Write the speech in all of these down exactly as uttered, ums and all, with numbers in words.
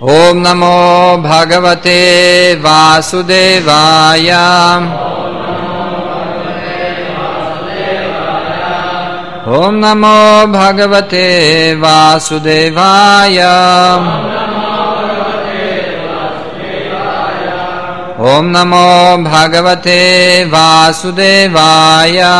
Om Namo Bhagavate Vasudevaya. Om Namo Bhagavate Vasudevaya. Om Namo Bhagavate Vasudevaya.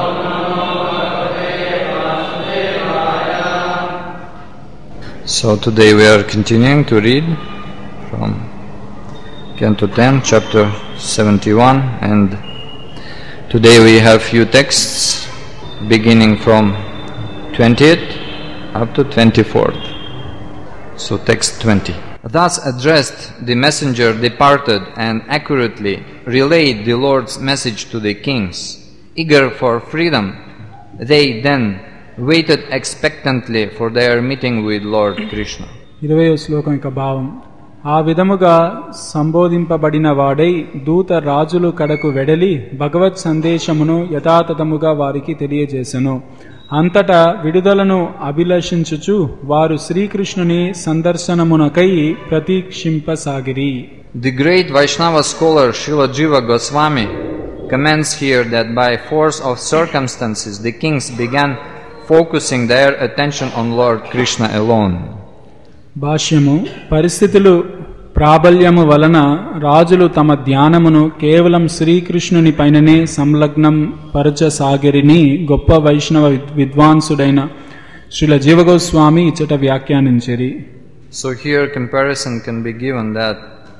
So today we are continuing to read from Canto ten, chapter seventy-one, and today we have few texts beginning from twentieth up to twenty-fourth. So text twenty. Thus addressed, the messenger departed and accurately relayed the Lord's message to the kings. Eager for freedom, they then waited expectantly for their meeting with Lord Krishna. ఇరవయో శ్లోకం యొక్క భావం. ఆ విధముగా సంబోధింపబడిన వాడై దూత రాజులు కడకు వెడలి భగవత్ సందేశమును యథాతథముగా వారికి తెలియజేసెను. అంతటా విడుదలను అభిలషించుచు వారు శ్రీకృష్ణుని సందర్శనమునకై ప్రతీక్షింపసాగిరి. The great Vaishnava scholar Srila Jiva Goswami comments here that by force of circumstances the kings began focusing their attention on Lord Krishna alone. భాష్యము. పరిస్థితులు ప్రాబల్యము వలన రాజులు తమ ధ్యానమును కేవలం శ్రీకృష్ణుని పైననే సంలగ్నం పరచసాగిరిని గొప్ప వైష్ణవ విద్వాంసుడైన శ్రీల జీవగోస్వామి ఇచ్చట వ్యాఖ్యానించిరి. So here comparison can be given that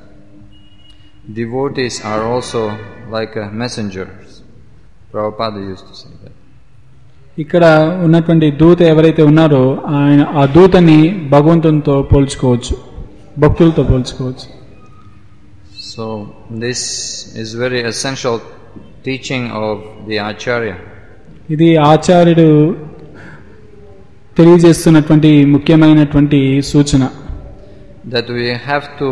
devotees are also like a messengers. Prabhupada used to say that. ఇక్కడ ఉన్నటువంటి దూత ఎవరైతే ఉన్నారో ఆయన ఆ దూతని భగవంతునితో పోల్చుకోవచ్చు, భక్తులతో పోల్చుకోవచ్చు. So this is very essential teaching of the Acharya. ఇది ఆచార్యుడు తెలియజేస్తున్నటువంటి ముఖ్యమైనటువంటి సూచన. That we have to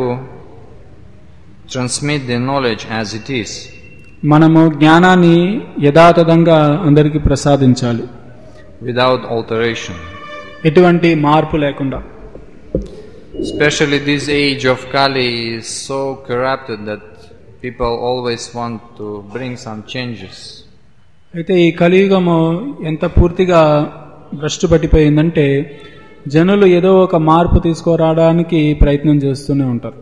transmit the knowledge as it is. మనము జ్ఞానాన్ని యథాతథంగా అందరికీ ప్రసాదించాలి. Without alteration. ఎటువంటి మార్పు లేకుండా. Especially this age of Kali is so corrupted that people always want to bring some changes. అయితే ఈ కలియుగము ఎంత పూర్తిగా భ్రష్టు పట్టిపోయిందంటే జనులు ఏదో ఒక మార్పు తీసుకురావడానికి ప్రయత్నం చేస్తూనే ఉంటారు.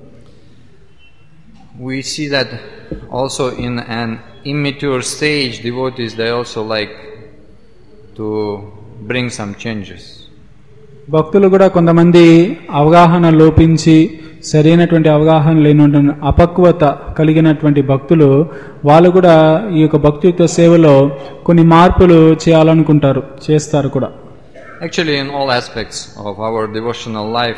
We see that also in an immature stage, devotees they also like to bring some changes. భక్తులు కూడా కొంతమంది అవగాహన లోపించి సరైనటువంటి అవగాహన లేనటువంటి అపక్వత కలిగినటువంటి భక్తులు వాళ్ళు కూడా ఈ యొక్క భక్తియుక్త సేవలో కొన్ని మార్పులు చేయాలనుకుంటారు, చేస్తారు కూడా. Actually in all aspects of our devotional life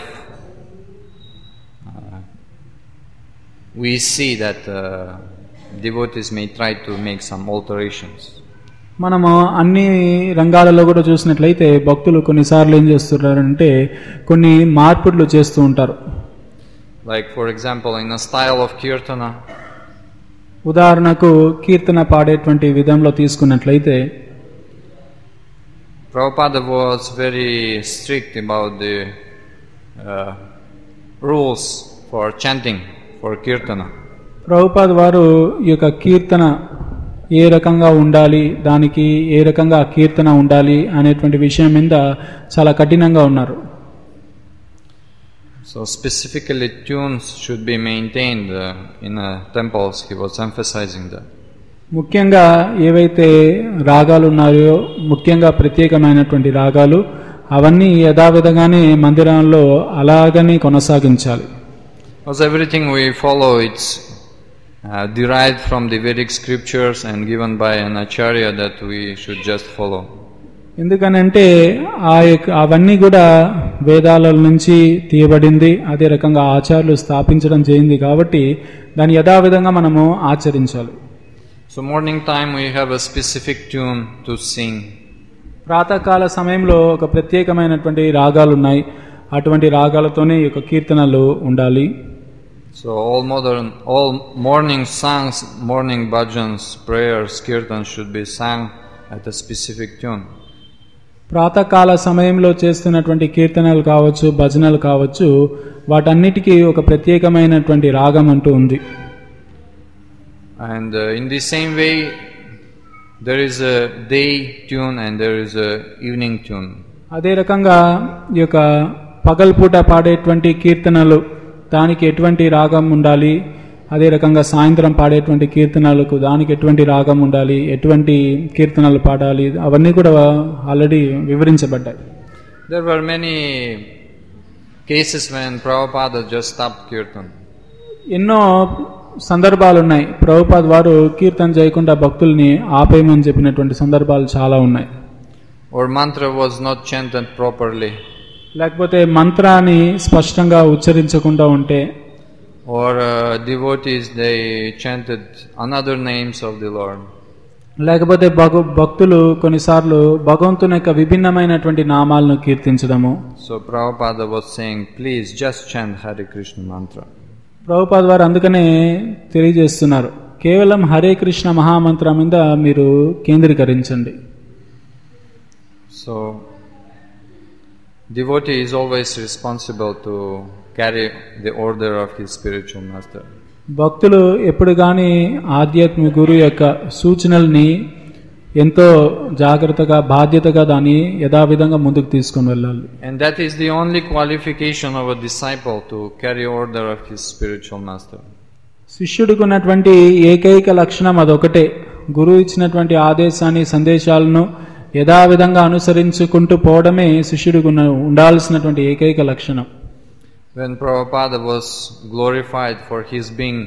uh, we see that uh, devotees may try to make some alterations. మనము అన్ని రంగాలలో కూడా చూసినట్లయితే భక్తులు కొన్నిసార్లు ఏం చేస్తున్నారంటే కొన్ని మార్పులు చేస్తూ ఉంటారు. Like for example in a style of kirtana. ఉదాహరణకు కీర్తన పాడేటువంటి విధంలో తీసుకున్నట్లయితే Prabhupada was very strict about the uh, rules for chanting for kirtana. Prabhupada వారు ఈ యొక్క కీర్తన ఏ రకంగా ఉండాలి, దానికి ఏ రకంగా కీర్తన ఉండాలి అనేటువంటి విషయం మీద చాలా కఠినంగా ఉన్నారు. So specifically tunes should be maintained uh, in uh, temples. He was emphasizing that. ముఖ్యంగా ఏవైతే రాగాలు ఉన్నాయో, ముఖ్యంగా ప్రత్యేకమైనటువంటి రాగాలు అవన్నీ యథావిధంగానే మందిరంలో అలాగనే కొనసాగించాలి. Because everything we follow it's uh, derived from the Vedic scriptures and given by an acharya that we should just follow. ఎందుకనంటే ఆ అవన్నీ కూడా వేదాల నుంచి తీయబడింది, అదే రకంగా ఆచార్యులు స్థాపించడం జరిగింది కాబట్టి దాని యథావిధంగా మనము ఆచరించాలి. So morning time we have a specific tune to sing. ప్రాతకాల సమయంలో ఒక ప్రత్యేకమైనటువంటి రాగాలు ఉన్నాయి, అటువంటి రాగాలతోనే ఈ యొక్క కీర్తనలు ఉండాలి. So all modern, all morning songs, morning bhajans, prayers, kirtans should be sung at a specific tune. ప్రాతకాల సమయంలో చేస్తున్నటువంటి కీర్తనలు కావచ్చు, భజనలు కావచ్చు, వాటన్నిటికీ ఒక ప్రత్యేకమైనటువంటి రాగం అంటూ ఉంది. And uh, in the same way, there is a day tune and there is a evening tune. అదే రకంగా ఈ యొక్క పగల్పూట పాడేటువంటి కీర్తనలు దానికి ఎటువంటి రాగం ఉండాలి, అదే రకంగా సాయంత్రం పాడేటువంటి కీర్తనలకు దానికి ఎటువంటి రాగం ఉండాలి, ఎటువంటి కీర్తనలు పాడాలి, అవన్నీ కూడా ఆల్రెడీ వివరించబడ్డాయి. There were many cases when Prabhupada just stopped kirtan. ఎన్నో సందర్భాలు ఉన్నాయి ప్రభుపాద్ వారు కీర్తన చేయకుండా భక్తుల్ని ఆపేయమని చెప్పినటువంటి సందర్భాలు చాలా ఉన్నాయి. Or mantra was not chanted properly. లేకపోతే మంత్రాన్ని స్పష్టంగా ఉచ్చరించకుండా ఉంటే, or uh, devotees they chanted another names of the Lord. లేకపోతే భక్తులు కొన్నిసార్లు భగవంతుని యొక్క విభిన్నమైనటువంటి నామాలను కీర్తించడము. So Prabhupada was saying, please just chant Hare Krishna mantra. Prabhupad వారు అందుకనే తెలియజేస్తున్నారు, కేవలం హరే కృష్ణ మహామంత్రం మీద మీరు కేంద్రీకరించండి. So devotee is always responsible to carry the order of his spiritual master. భక్తులు ఎప్పుడు గాని ఆధ్యాత్మిక గురువు యొక్క సూచనల్ని ఎంతో జాగ్రత్తగా బాధ్యతగా దాన్ని యథావిధంగా ముందుకు తీసుకుని వెళ్ళాలి. And that is the only qualification of a disciple to carry order of his spiritual master. శిష్యుడికి ఉన్నటువంటి ఏకైక లక్షణం అదొకటే, గురువు ఇచ్చినటువంటి ఆదేశాన్ని సందేశాలను యథావిధంగా అనుసరించుకుంటూ పోవడమే శిష్యుడికి ఉండాల్సినటువంటి ఏకైక లక్షణం. When Prabhupada was glorified for his being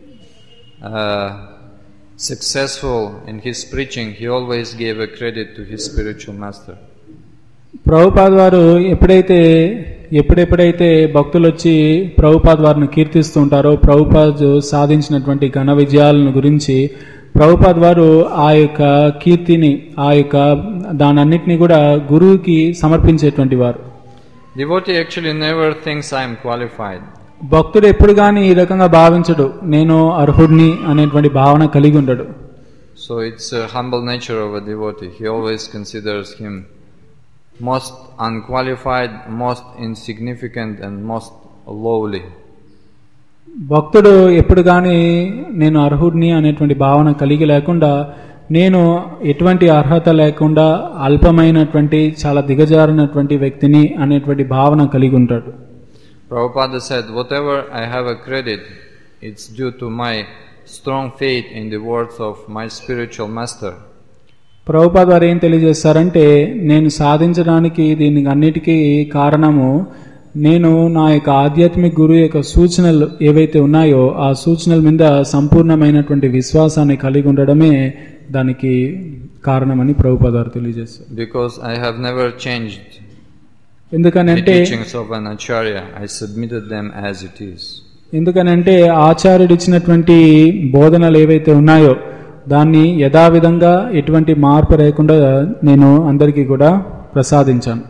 uh, successful in his preaching, he always gave a credit to his spiritual master. Prabhupad వారు ఎప్పుడైతే ఎప్పుడెప్పుడైతే భక్తులు వచ్చి ప్రభుపాద్ వారిని కీర్తిస్తూ ఉంటారో, ప్రభుపాద్ సాధించినటువంటి ఘన విజయాలను గురించి ప్రభుపాద్ వారు ఆ యొక్క కీర్తిని, ఆ యొక్క దానన్నిటిని కూడా గురువుకి సమర్పించేటువంటి వారు. Devotee actually never thinks I am qualified. భక్తుడు ఎప్పుడు గాని ఈ రకంగా భావించడు, నేను అర్హుడిని అనేటువంటి భావన కలిగి ఉండడు. So it's a humble nature of a devotee. He always considers him most unqualified, most insignificant and most lowly. భక్తుడు ఎప్పుడు గాని నేను అర్హుడిని అనేటువంటి భావన కలిగి లేకుండా, నేను ఎటువంటి అర్హత లేకుండా అల్పమైనటువంటి చాలా దిగజారినటువంటి వ్యక్తిని అనేటువంటి భావన కలిగి ఉంటాడు. Prabhupada said, whatever I have a credit, it's due to my strong faith in the words of my spiritual master. Prabhupad వారు ఏం తెలియజేస్తారంటే, నేను సాధించడానికి దీనికి అన్నిటికీ కారణము నేను నా యొక్క ఆధ్యాత్మిక గురువు యొక్క సూచనలు ఏవైతే ఉన్నాయో ఆ సూచనల మీద సంపూర్ణమైనటువంటి విశ్వాసాన్ని కలిగి ఉండడమే దానికి కారణమని ప్రభుపాద్ వారు తెలియజేస్తారు. Because I have never changed ఎందుకనంటే the teachings of an acharya, I submitted them as it is. ఎందుకనంటే ఆచార్యుడు ఇచ్చినటువంటి బోధనలు ఏవైతే ఉన్నాయో దాన్ని యథావిధంగా ఎటువంటి మార్పు లేకుండా నేను అందరికీ కూడా ప్రసాదించాను.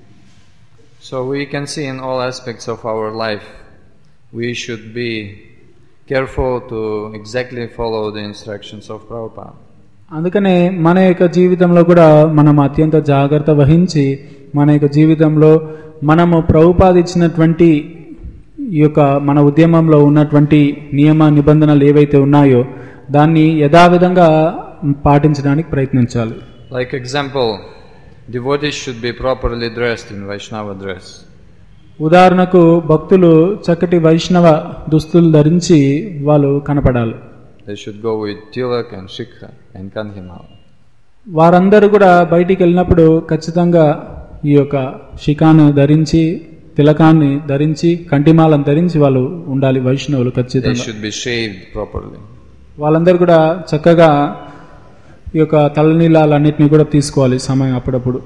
So we can see in all aspects of our life, we should be careful to exactly follow the instructions of Prabhupada. అందుకనే మన యొక్క జీవితంలో కూడా మనం అత్యంత జాగ్రత్త వహించి మన యొక్క జీవితంలో మనము ప్రభుపాద ఇచ్చినటువంటి ఈ యొక్క మన ఉద్యమంలో ఉన్నటువంటి నియమ నిబంధనలు ఏవైతే ఉన్నాయో దాన్ని యథావిధంగా పాటించడానికి ప్రయత్నించాలి. Like example, devotees should be properly dressed in Vaishnava dress. ఉదాహరణకు భక్తులు చక్కటి వైష్ణవ దుస్తులు ధరించి వాళ్ళు కనపడాలి. They should go with tilak and shikha and kanhimala. వారందరూ కూడా బయటికి వెళ్ళినప్పుడు ఖచ్చితంగా ఈ యొక్క శిఖాను ధరించి, తిలకాన్ని ధరించి, కంఠిమాలను ధరించి వాళ్ళు ఉండాలి వైష్ణవులు ఖచ్చితంగా. They should be shaved properly. వాళ్ళందరూ కూడా చక్కగా ఈ యొక్క తలనీలాలన్నింటినీ కూడా తీసుకోవాలి సమయం అప్పుడప్పుడు.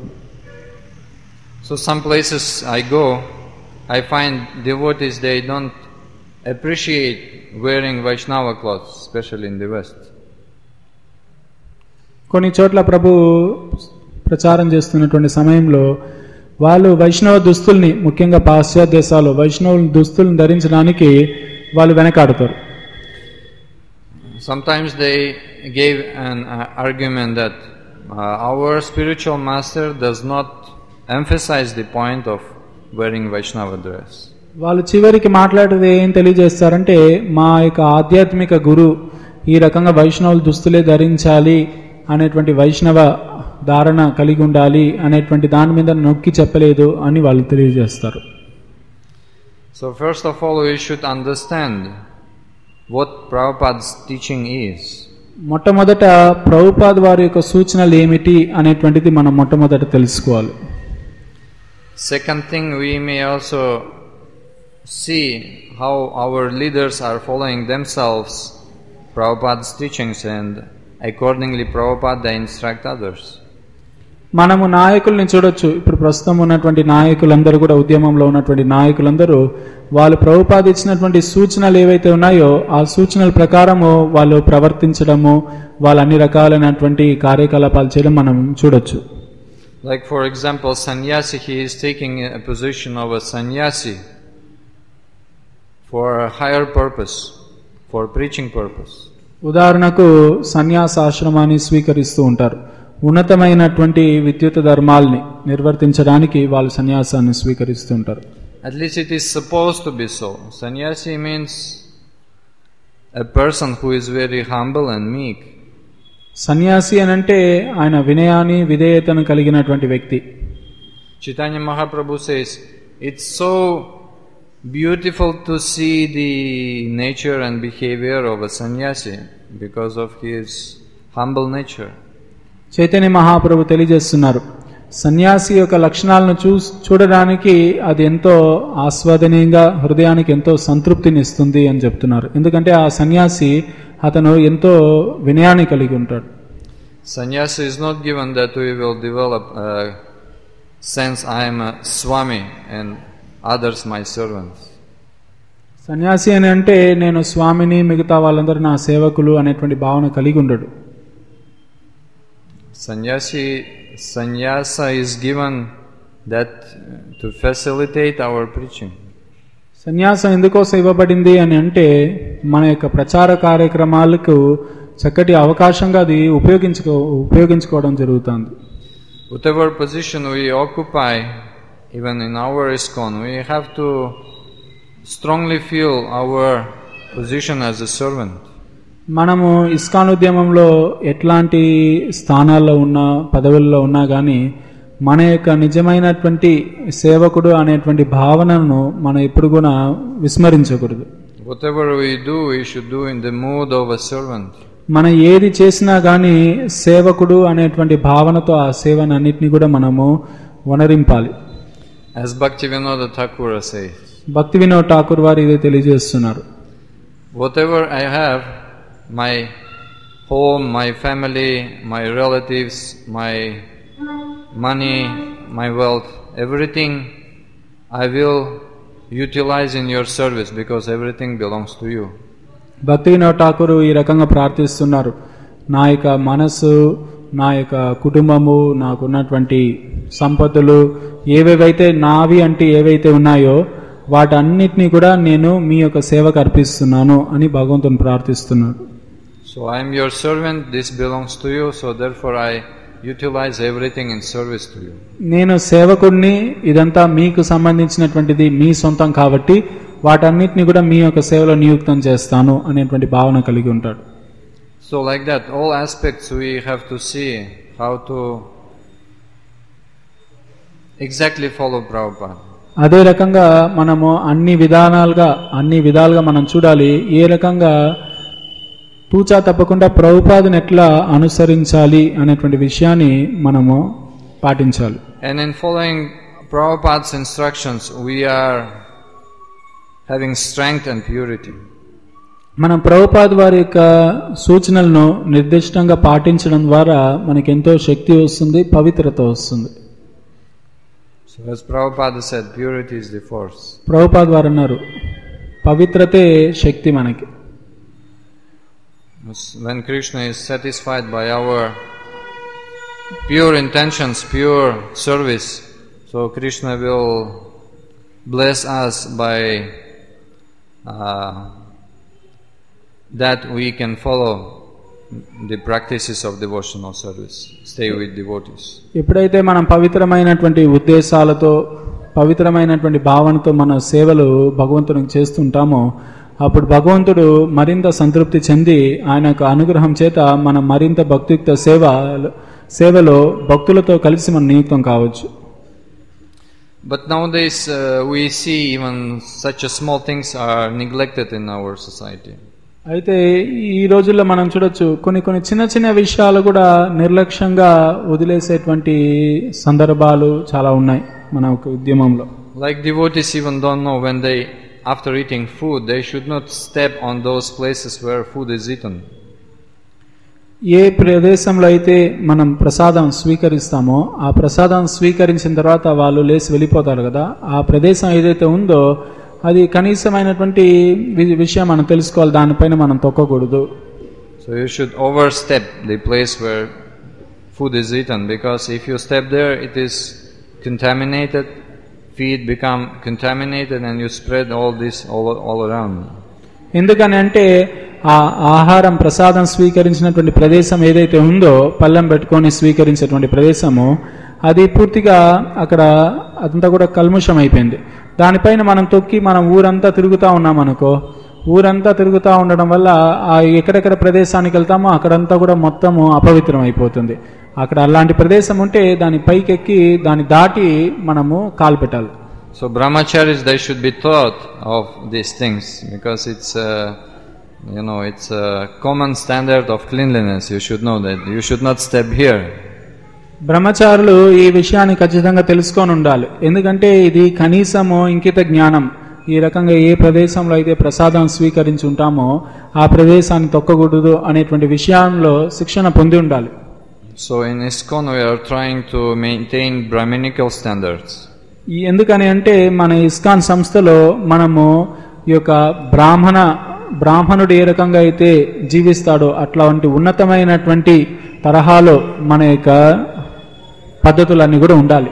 So some places I go, I find devotees, they don't appreciate wearing Vaishnava clothes, especially in the West. కొన్ని చోట్ల ప్రభు ప్రచారం చేస్తున్నటువంటి సమయంలో వాళ్ళు వైష్ణవ దుస్తుల్ని, ముఖ్యంగా పాశ్చాత్య దేశాల్లో వైష్ణవుల దుస్తుల్ని ధరించడానికి వాళ్ళు వెనకాడుతారు. Sometimes they gave an uh, argument that uh, our spiritual master does not emphasize the point of wearing Vaishnava dress. వాళ్ళు చివరికి మాట్లాడేది ఏం తెలియజేస్తారంటే మా యొక్క ఆధ్యాత్మిక గురు ఈ రకంగా వైష్ణవులు దుస్తులే ధరించాలి అనేటువంటి వైష్ణవ ధారణ కలిగి ఉండాలి అనేటువంటి దాని మీద నొక్కి చెప్పలేదు అని వాళ్ళు తెలియజేస్తారు. So first of all we should understand what Prabhupada's teaching is. మొట్టమొదట ప్రభుపాద్ వారి యొక్క సూచనలు ఏమిటి అనేటువంటిది మనం మొట్టమొదట తెలుసుకోవాలి. Second thing, we may also see how our leaders are following themselves Prabhupada's teachings, and accordingly Prabhupada they instruct others. మనము నాయకుల్ని చూడొచ్చు. ఇప్పుడు ప్రస్తుతం ఉన్నటువంటి నాయకులందరూ కూడా, ఉద్యమంలో ఉన్నటువంటి నాయకులందరూ వాళ్ళు ప్రభుపాద ఇచ్చినటువంటి సూచనలు ఏవైతే ఉన్నాయో ఆ సూచనల ప్రకారము వాళ్ళు ప్రవర్తించడము, వాళ్ళు అన్ని రకాలైనటువంటి కార్యకలాపాలు చేయడం మనం చూడొచ్చు. Like for example, sannyasi, he is taking a position of a sannyasi for a higher purpose, for preaching purpose. ఉదాహరణకు సన్యాసాశ్రమాన్ని స్వీకరిస్తూ ఉంటారు. ఉన్నతమైనటువంటి విద్యుత్ ధర్మాల్ని నిర్వర్తించడానికి వాళ్ళు సన్యాసాన్ని స్వీకరిస్తూ ఉంటారు. At least it is supposed to be so. Sannyasi means a person who is very humble and meek. సన్యాసి అని అంటే ఆయన వినయాన్ని విధేయతను కలిగినటువంటి వ్యక్తి. Chaitanya Mahaprabhu says, it's so beautiful to see the nature and behavior of a sannyasi because of his humble nature. Chaitanya Mahaprabhu తెలియజేస్తున్నారు, సన్యాసి యొక్క లక్షణాలను చూ చూడడానికి అది ఎంతో ఆస్వాదనీయంగా, హృదయానికి ఎంతో సంతృప్తిని ఇస్తుంది అని చెప్తున్నారు. ఎందుకంటే ఆ సన్యాసి అతను ఎంతో వినయాన్ని కలిగి ఉంటాడు. Sannyasi is not given that we will develop a sense I am a Swami and others my servants. సన్యాసి అని అంటే నేను స్వామిని, మిగతా వాళ్ళందరూ నా సేవకులు అనేటువంటి భావన కలిగి ఉండడు. Sannyasi, sannyasa is given that to facilitate our preaching. సన్యాసం ఎందుకోసం ఇవ్వబడింది అని అంటే మన యొక్క ప్రచార కార్యక్రమాలకు చక్కటి అవకాశంగా అది ఉపయోగించుకో ఉపయోగించుకోవడం జరుగుతుంది. Whatever position we occupy, even in our ISKCON, we have to strongly feel our position as a servant. మనము ఇస్కాన్ ఉద్యమంలో ఎట్లాంటి స్థానాల్లో ఉన్నా, పదవుల్లో ఉన్నా కానీ మన యొక్క నిజమైనటువంటి సేవకుడు అనేటువంటి భావనను మనం ఎప్పుడు కూడా విస్మరించకూడదు. Whatever we do, we should do in the mood of a servant. మనం ఏది చేసినా కానీ సేవకుడు అనేటువంటి భావనతో ఆ సేవను అన్నిటిని కూడా మనము వనరింపాలి. As Bhaktivinoda Thakur says, భక్తి వినోద్ ఠాకూర్ వారు ఇదే తెలియజేస్తున్నారు. Whatever I have, my home, my family, my relatives, my money, my wealth, everything I will utilize in your service because everything belongs to you. భక్తి వినోద్ ఠాకూర్ ఈ రకంగా ప్రార్థిస్తున్నారు, నా యొక్క మనసు, నా యొక్క కుటుంబము, నాకున్నటువంటి సంపదలు ఏవేవైతే నావి అంటే ఏవైతే ఉన్నాయో వాటన్నిటినీ కూడా నేను మీ యొక్క సేవకు అర్పిస్తున్నాను అని భగవంతుని ప్రార్థిస్తున్నాడు. So I am your servant, this belongs to you, so therefore I utilize everything in service to you. నేను సేవకుడిని, ఇదంతా మీకు సంబంధించినటువంటిది, మీ సొంతం కాబట్టి వాటన్నిటిని కూడా మీ యొక్క సేవలో నియుక్తం చేస్తాను అనేటువంటి భావన కలిగి ఉంటాడు. So like that, all aspects we have to see how to exactly follow Prabhupada. అదే రకంగా మనము అన్ని విధానాలుగా అన్ని విధాలుగా మనం చూడాలి, ఏ రకంగా తూచా తప్పకుండా ప్రభుపాదుని ఎట్లా అనుసరించాలి అనేటువంటి విషయాన్ని మనము పాటించాలి. And in following Prabhupada's instructions, we are having strength and purity. మనం ప్రభుపాద్ వారి యొక్క సూచనలను నిర్దిష్టంగా పాటించడం ద్వారా మనకి ఎంతో శక్తి వస్తుంది, పవిత్రత వస్తుంది. So as Prabhupada said, purity is the force. Prabhupad వారు అన్నారు, పవిత్రతే శక్తి మనకి. When Krishna is satisfied by our pure intentions, pure service, so Krishna will bless us by uh, that we can follow the practices of devotional service. Stay with devotees. ఎప్పుడైతే మనం పవిత్రమైనటువంటి ఉద్దేశాలతో పవిత్రమైనటువంటి భావనతో మన సేవలు భగవంతునికి చేస్తుంటామో అప్పుడు భగవంతుడు మరింత సంతృప్తి చెంది ఆయన యొక్క అనుగ్రహం చేత మనం మరింత భక్తియుక్త సేవ సేవలో భక్తులతో కలిసి మనం నియుక్తం కావచ్చు. But nowadays uh, we see even such a small things are neglected in our society. అయితే ఈ రోజుల్లో మనం చూడొచ్చు కొన్ని కొన్ని చిన్న చిన్న విషయాలు కూడా నిర్లక్ష్యంగా వదిలేసేటువంటి సందర్భాలు చాలా ఉన్నాయి మన ఒక ఉద్యమంలో. Like devotees even don't know when they, after eating food, they should not step on those places where food is eaten. ఏ ప్రదేశంలో అయితే మనం ప్రసాదం స్వీకరిస్తామో ఆ ప్రసాదం స్వీకరించిన తర్వాత వాళ్ళు లేచి వెళ్ళిపోతారు కదా, ఆ ప్రదేశం ఏదైతే ఉందో అది కనీసమైనటువంటి విషయం మనం తెలుసుకోవాలి, దానిపైన మనం తొక్కకూడదు. So you should overstep the place where food is eaten, because if you step there it is contaminated, feet become contaminated and you spread all this all, all around. ఎందుకని అంటే ఆ ఆహారం ప్రసాదం స్వీకరించినటువంటి ప్రదేశం ఏదైతే ఉందో పళ్ళెం పెట్టుకొని స్వీకరించేటువంటి ప్రదేశము అది పూర్తిగా అక్కడ అదంతా కూడా కల్ముషం అయిపోయింది. దానిపైన మనం తొక్కి మనం ఊరంతా తిరుగుతూ ఉన్నాం అనుకో, ఊరంతా తిరుగుతూ ఉండడం వల్ల ఆ ఎక్కడెక్కడ ప్రదేశానికి వెళ్తామో అక్కడంతా కూడా మొత్తము అపవిత్రం అయిపోతుంది. అక్కడ అలాంటి ప్రదేశం ఉంటే దాని పైకెక్కి దాన్ని దాటి మనము కాలు పెట్టాలి. So brahmacharis, they should be taught of these things, because it's uh, you know it's a common standard of cleanliness. You should know that you should not step here. బ్రహ్మచారులు ఈ విషయాన్ని ఖచ్చితంగా తెలుసుకొని ఉండాలి. ఎందుకంటే ఇది కనీసము ఇంకిత జ్ఞానం. ఈ రకంగా ఏ ప్రదేశంలో అయితే ప్రసాదం స్వీకరించి ఉంటామో ఆ ప్రదేశాన్ని తొక్కకూడదు అనేటువంటి విషయంలో శిక్షణ పొంది ఉండాలి. So in ISKCON we are trying to maintain Brahminical standards. ఎందుకని అంటే మన ఇస్కాన్ సంస్థలో మనము ఈ యొక్క బ్రాహ్మణ బ్రాహ్మణుడు ఏ రకంగా అయితే జీవిస్తాడో అట్లాంటి ఉన్నతమైనటువంటి తరహాలో మన యొక్క పద్ధతులన్నీ కూడా ఉండాలి.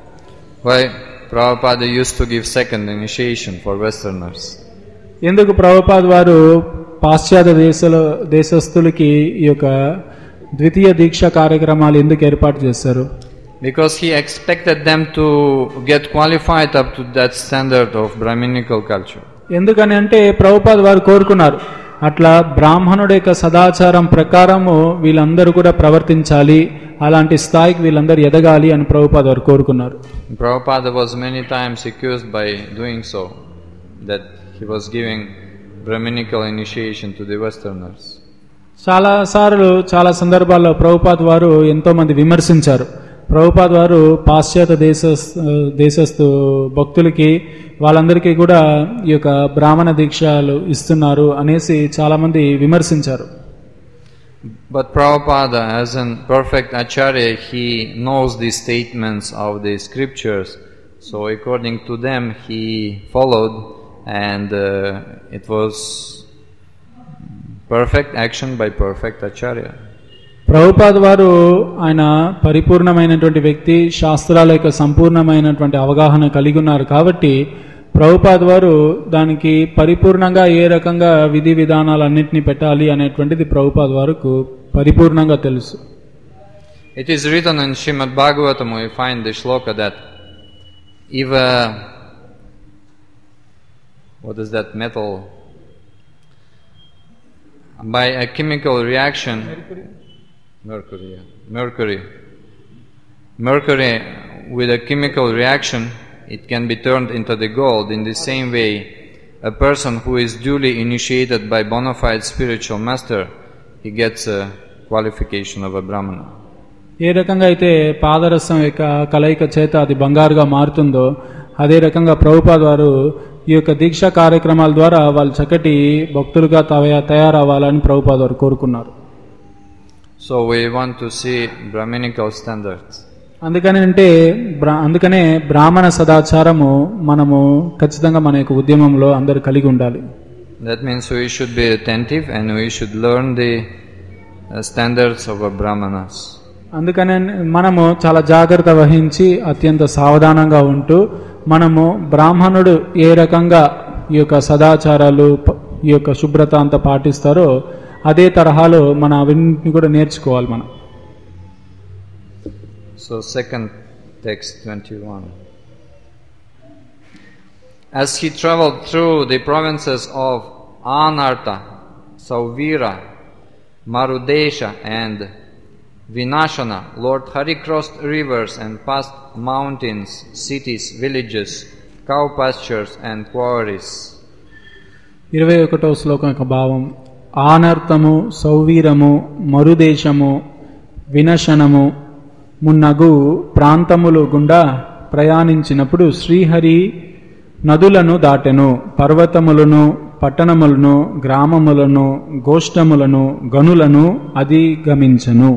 Why Prabhupada used to give second initiation for Westerners? ఎందుకు ప్రభుపాద్ వారు పాశ్చాత్య దేశాల దేశస్థులకి ఈ యొక్క ద్వితీయ దీక్ష కార్యక్రమాలు ఎందుకు ఏర్పాటు చేశారు? Because he expected them to get qualified up to that standard of Brahminical culture. ఎందుకని అంటే ప్రభుపాద్ వారు కోరుకున్నారు అట్లా బ్రాహ్మణుడి యొక్క సదాచారం ప్రకారము వీళ్ళందరూ కూడా ప్రవర్తించాలి, అలాంటి స్థాయికి వీళ్ళందరూ ఎదగాలి అని ప్రభుపాద్ వారు కోరుకున్నారు. Prabhupada was many times accused by doing so, that he was giving Brahminical initiation to the Westerners. చాలా సార్లు చాలా సందర్భాల్లో ప్రభుపాద్ వారు ఎంతో మంది విమర్శించారు. ప్రభుపాద్ వారు పాశ్చాత్య దేశ దేశస్థు భక్తులకి వాళ్ళందరికీ కూడా ఈ యొక్క బ్రాహ్మణ దీక్షలు ఇస్తున్నారు అనేసి చాలా మంది విమర్శించారు. But Prabhupada, as a perfect acharya, he knows the statements of the scriptures, so according to them he followed, and uh, it was perfect action by perfect acharya. Prabhupad వారు ఆయన పరిపూర్ణమైనటువంటి వ్యక్తి, శాస్త్రాల యొక్క సంపూర్ణమైనటువంటి అవగాహన కలిగి ఉన్నారు. కాబట్టి ప్రభుపాద్ వారు దానికి పరిపూర్ణంగా ఏ రకంగా విధి విధానాలన్నింటినీ పెట్టాలి అనేటువంటిది ప్రభుపాద్ వారికి పరిపూర్ణంగా తెలుసు. It is written in Srimad Bhagavatam, we find the shloka that if a, what is that metal, by a chemical reaction, mercury, yeah. mercury, mercury with a chemical reaction, it can be turned into the gold. In the same way, a person who is duly initiated by bona fide spiritual master, he gets a qualification of a Brahmana. ఏ రకంగా అయితే పాదరసం యొక్క కలయిక చేత అది బంగారుగా మారుతుందో అదే రకంగా ప్రభుపాద్ వారు ఈ యొక్క దీక్షా కార్యక్రమాల ద్వారా వాళ్ళు చక్కటి భక్తులుగా తయారవ్వాలని ప్రభుపాద్ వారు కోరుకున్నారు. So we want to see Brahminical standards. అందుకని అంటే అందుకనే బ్రాహ్మణ సదాచారము మనము ఖచ్చితంగా మన యొక్క ఉద్యమంలో అందరూ కలిగి ఉండాలి. That means we should be attentive and we should learn the standards of a Brahmanas. అందుకనే మనము చాలా జాగ్రత్త వహించి అత్యంత సావధానంగా ఉంటూ మనము బ్రాహ్మణుడు ఏ రకంగా ఈ యొక్క సదాచారాలు ఈ యొక్క శుభ్రత అంతా పాటిస్తారో అదే తరహాలో మన అవన్నీ కూడా నేర్చుకోవాలి మనం. So second text twenty-one. As he traveled through the provinces of Anarta, Sauvira, Marudesha and Vinashana, Lord Hari crossed rivers and passed mountains, cities, villages, cow pastures and quarries. ఇరవై ఒకటవ శ్లోకం యొక్క భావం: ఆనర్తము, సౌవీరము, మరుదేశము, వినశనము మున్నగు ప్రాంతములు గుండా ప్రయాణించినప్పుడు శ్రీహరి నదులను దాటెను, పర్వతములను, పట్టణములను, గ్రామములను, గోష్టములను, గనులను అధిగమించెను.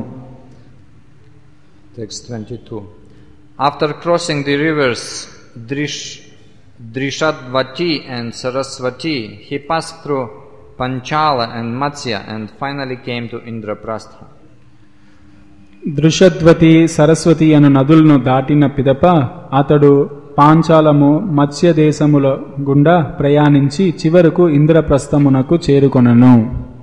Text twenty-two. After crossing the rivers Drish, Drishadvati and Saraswati, he passed through Panchala and Matsya and finally came to Indraprastha. Drishadvati, Saraswati అను నదులను దాటిన పిదప అతడు పాంచాలము, మత్స్య దేశముల గుండా ప్రయాణించి చివరకు ఇంద్రప్రస్థమునకు చేరుకొనెను.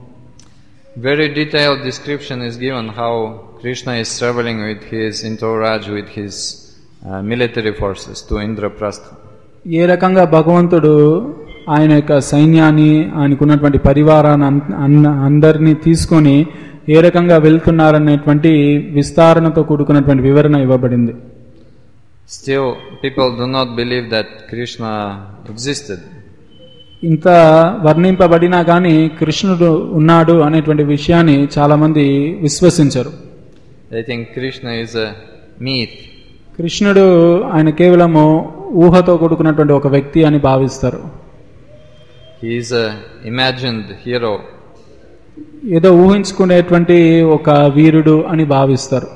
Very detailed description is given how Krishna is traveling with his entourage, with his uh, military forces to Indraprastha. ఏ రకంగా భగవంతుడు ఆయన యొక్క సైన్యాన్ని, ఆయనకున్నటువంటి పరివారాన్ని అందరినీ తీసుకొని ఏ రకంగా వెళ్తున్నారనేటువంటి విస్తారణతో కూడుకున్నటువంటి వివరణ ఇవ్వబడింది. Still, people do not believe that Krishna existed. ఇంత వర్ణింపబడినా కానీ కృష్ణుడు ఉన్నాడు అనేటువంటి విషయాన్ని చాలా మంది విశ్వసించరు. They think Krishna is a myth. కృష్ణుడు ఆయన కేవలము ఊహతో కూడుకున్నటువంటి ఒక వ్యక్తి అని భావిస్తారు. He is a imagined hero. ఏదో ఊహించుకునేటువంటి ఒక వీరుడు అని భావిస్తారు.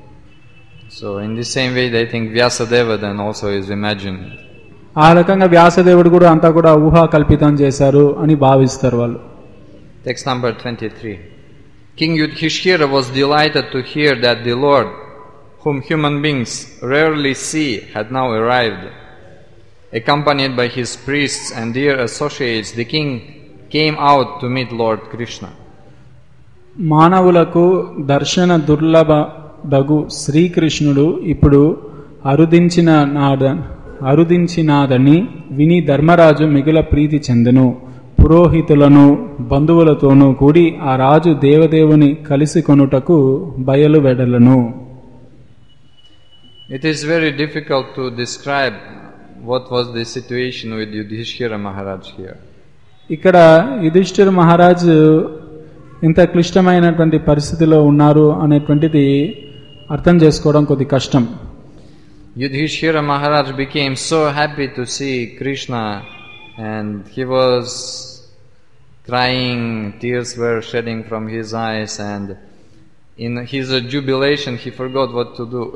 So in the same way they think Vyasadeva then also is imagined. ఆ రకంగా వ్యాసదేవుడు కూడా అంతా కూడా ఊహా కల్పితం చేశారు అని భావిస్తారు వాళ్ళు. Text number twenty-three. King Yudhishthira was delighted to hear that the Lord, whom human beings rarely see, had now arrived. Accompanied by his priests and dear associates, the king came out to meet Lord Krishna. మానవులకు దర్శన దుర్లభ దగు శ్రీకృష్ణుడు ఇప్పుడు అరుదించిన నాద అరుదించినాదని విని ధర్మరాజు మిగుల ప్రీతి చెందెను. పురోహితులను బంధువులతోనూ కూడి ఆ రాజు దేవదేవుని కలిసి కొనుటకు బయలు వెడలను. It is very difficult to describe what was the situation with Yudhishthira Maharaj here. ఇక్కడ యుధిష్ఠిర మహారాజు ఇంత క్లిష్టమైనటువంటి పరిస్థితిలో ఉన్నారు అనేటువంటిది అర్థం చేసుకోవడం కొద్ది కష్టం. Yudhishthira Maharaj became so happy to see Krishna and he was crying, tears were shedding from his eyes, and in his jubilation he forgot what to do.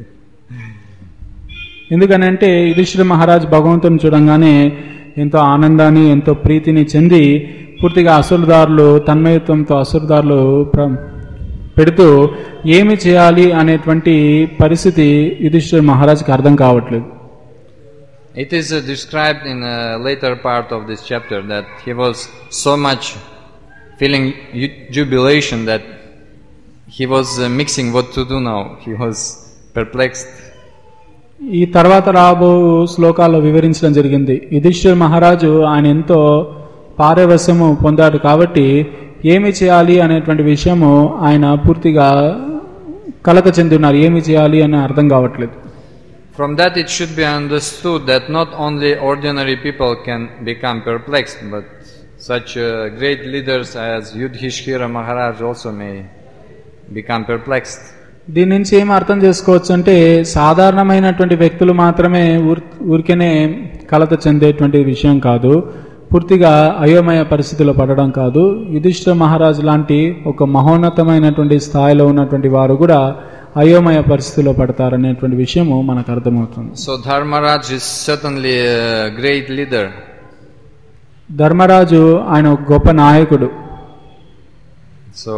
ఎందుకనంటే యుధిష్ఠిర మహారాజ్ భగవంతుని చూడంగానే ఎంతో ఆనందాన్ని, ఎంతో ప్రీతిని చెంది పూర్తిగా అసురదారులు తన్మయత్వంతో అసురదారులు పెడుతూ ఏమి చేయాలి అనేటువంటి పరిస్థితి యుధిష్ఠిర మహారాజ్కి అర్థం కావట్లేదు. It is uh, described in a later part of this chapter that he was so much feeling jubilation that he was uh, mixing what to do now. He was perplexed. ఈ తర్వాత రాబో శ్లోకాల్లో వివరించడం జరిగింది. యుధిష్ఠిర మహారాజు ఆయన ఎంతో పారవశ్యము పొందాడు కాబట్టి ఏమి చేయాలి అనేటువంటి విషయము ఆయన పూర్తిగా కలత చెంది ఉన్నారు. ఏమి చేయాలి అని అర్థం కావట్లేదు. From that it should be understood that not only ordinary people can become perplexed, but such uh, great leaders as Yudhishthira Maharaj also may become perplexed. దీని నుంచి ఏం అర్థం చేసుకోవచ్చు అంటే సాధారణమైనటువంటి వ్యక్తులు మాత్రమే ఊరికేనే కలత చెందేటువంటి విషయం కాదు, పూర్తిగా అయోమయ పరిస్థితిలో పడడం కాదు. యుధిష్ఠిర మహారాజు లాంటి ఒక మహోన్నతమైనటువంటి స్థాయిలో ఉన్నటువంటి వారు కూడా అయోమయ పరిస్థితిలో పడతారనేటువంటి విషయము మనకు అర్థమవుతుంది. So Dharmaraj is certainly a great leader. Dharmaraju ఆయన ఒక గొప్ప నాయకుడు. So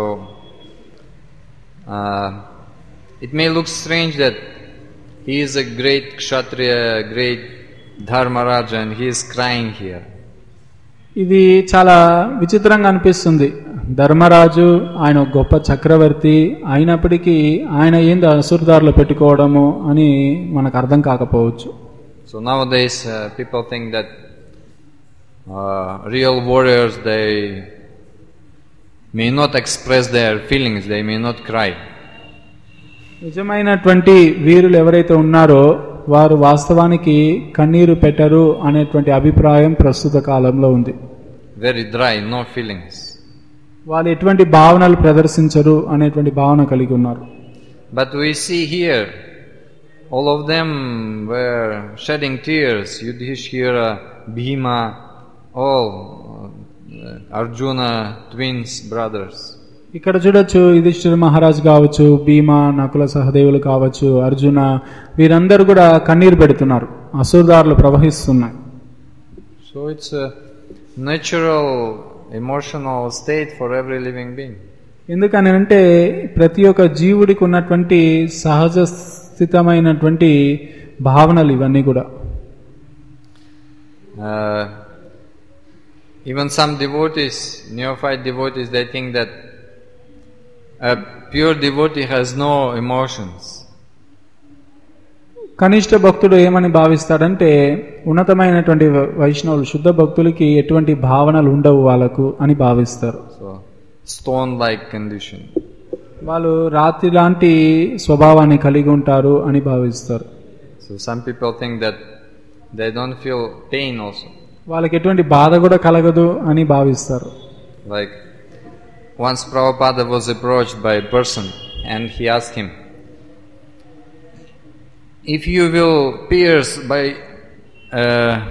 uh, it may look strange that he is a great kshatriya, a great Dharmaraj, and he is crying here. ఇది చాలా విచిత్రంగా అనిపిస్తుంది. ధర్మరాజు ఆయన ఒక గొప్ప చక్రవర్తి అయినప్పటికీ ఆయన ఏంది అసురదారులు పెట్టుకోవడము అని మనకు అర్థం కాకపోవచ్చు. So nowadays uh, people think that uh, real warriors, they may not express their feelings, they may not cry. నిజమైనటువంటి వీరులు ఎవరైతే ఉన్నారో వారు వాస్తవానికి కన్నీరు పెట్టరు అనేటువంటి అభిప్రాయం ప్రస్తుత కాలంలో ఉంది. Very dry, no feelings. వాళ్ళు ఎటువంటి భావనలు ప్రదర్శించరు అనేటువంటి భావన కలిగి ఉన్నారు. But we see here, all of them were shedding tears. Yudhishthira, Bhima, all uh, Arjuna, twins, brothers. ఇక్కడ చూడొచ్చు యుధిష్ఠిర మహారాజు కావచ్చు, భీమ, నకుల సహదేవులు కావచ్చు, అర్జున, వీరందరూ కూడా కన్నీరు పెడుతున్నారు, అసురదారులు ప్రవహిస్తున్నాయి. So it's a natural emotional state for every living being. ఎందుకని అంటే ప్రతి ఒక్క జీవుడికి ఉన్నటువంటి సహజ స్థితమైనటువంటి భావనలు ఇవన్నీ కూడా. Uh, even some devotees, neophyte devotees, they think that a pure devotee has no emotions. కనిష్ట భక్తుడు ఏమని భావిస్తాడంటే ఉన్నతమైనటువంటి వైష్ణవులు, శుద్ధ భక్తులకి ఎటువంటి భావనలు ఉండవు వాళ్ళకు అని భావిస్తారు. So stone like condition. వాళ్ళు రాతి లాంటి స్వభావాన్ని కలిగి ఉంటారు అని భావిస్తారు. So some people think that they don't feel pain also. వాళ్ళకి ఎటువంటి బాధ కూడా కలగదు అని భావిస్తారు. Like once Prabhupada was approached by a person and he asked him, if you will pierce by a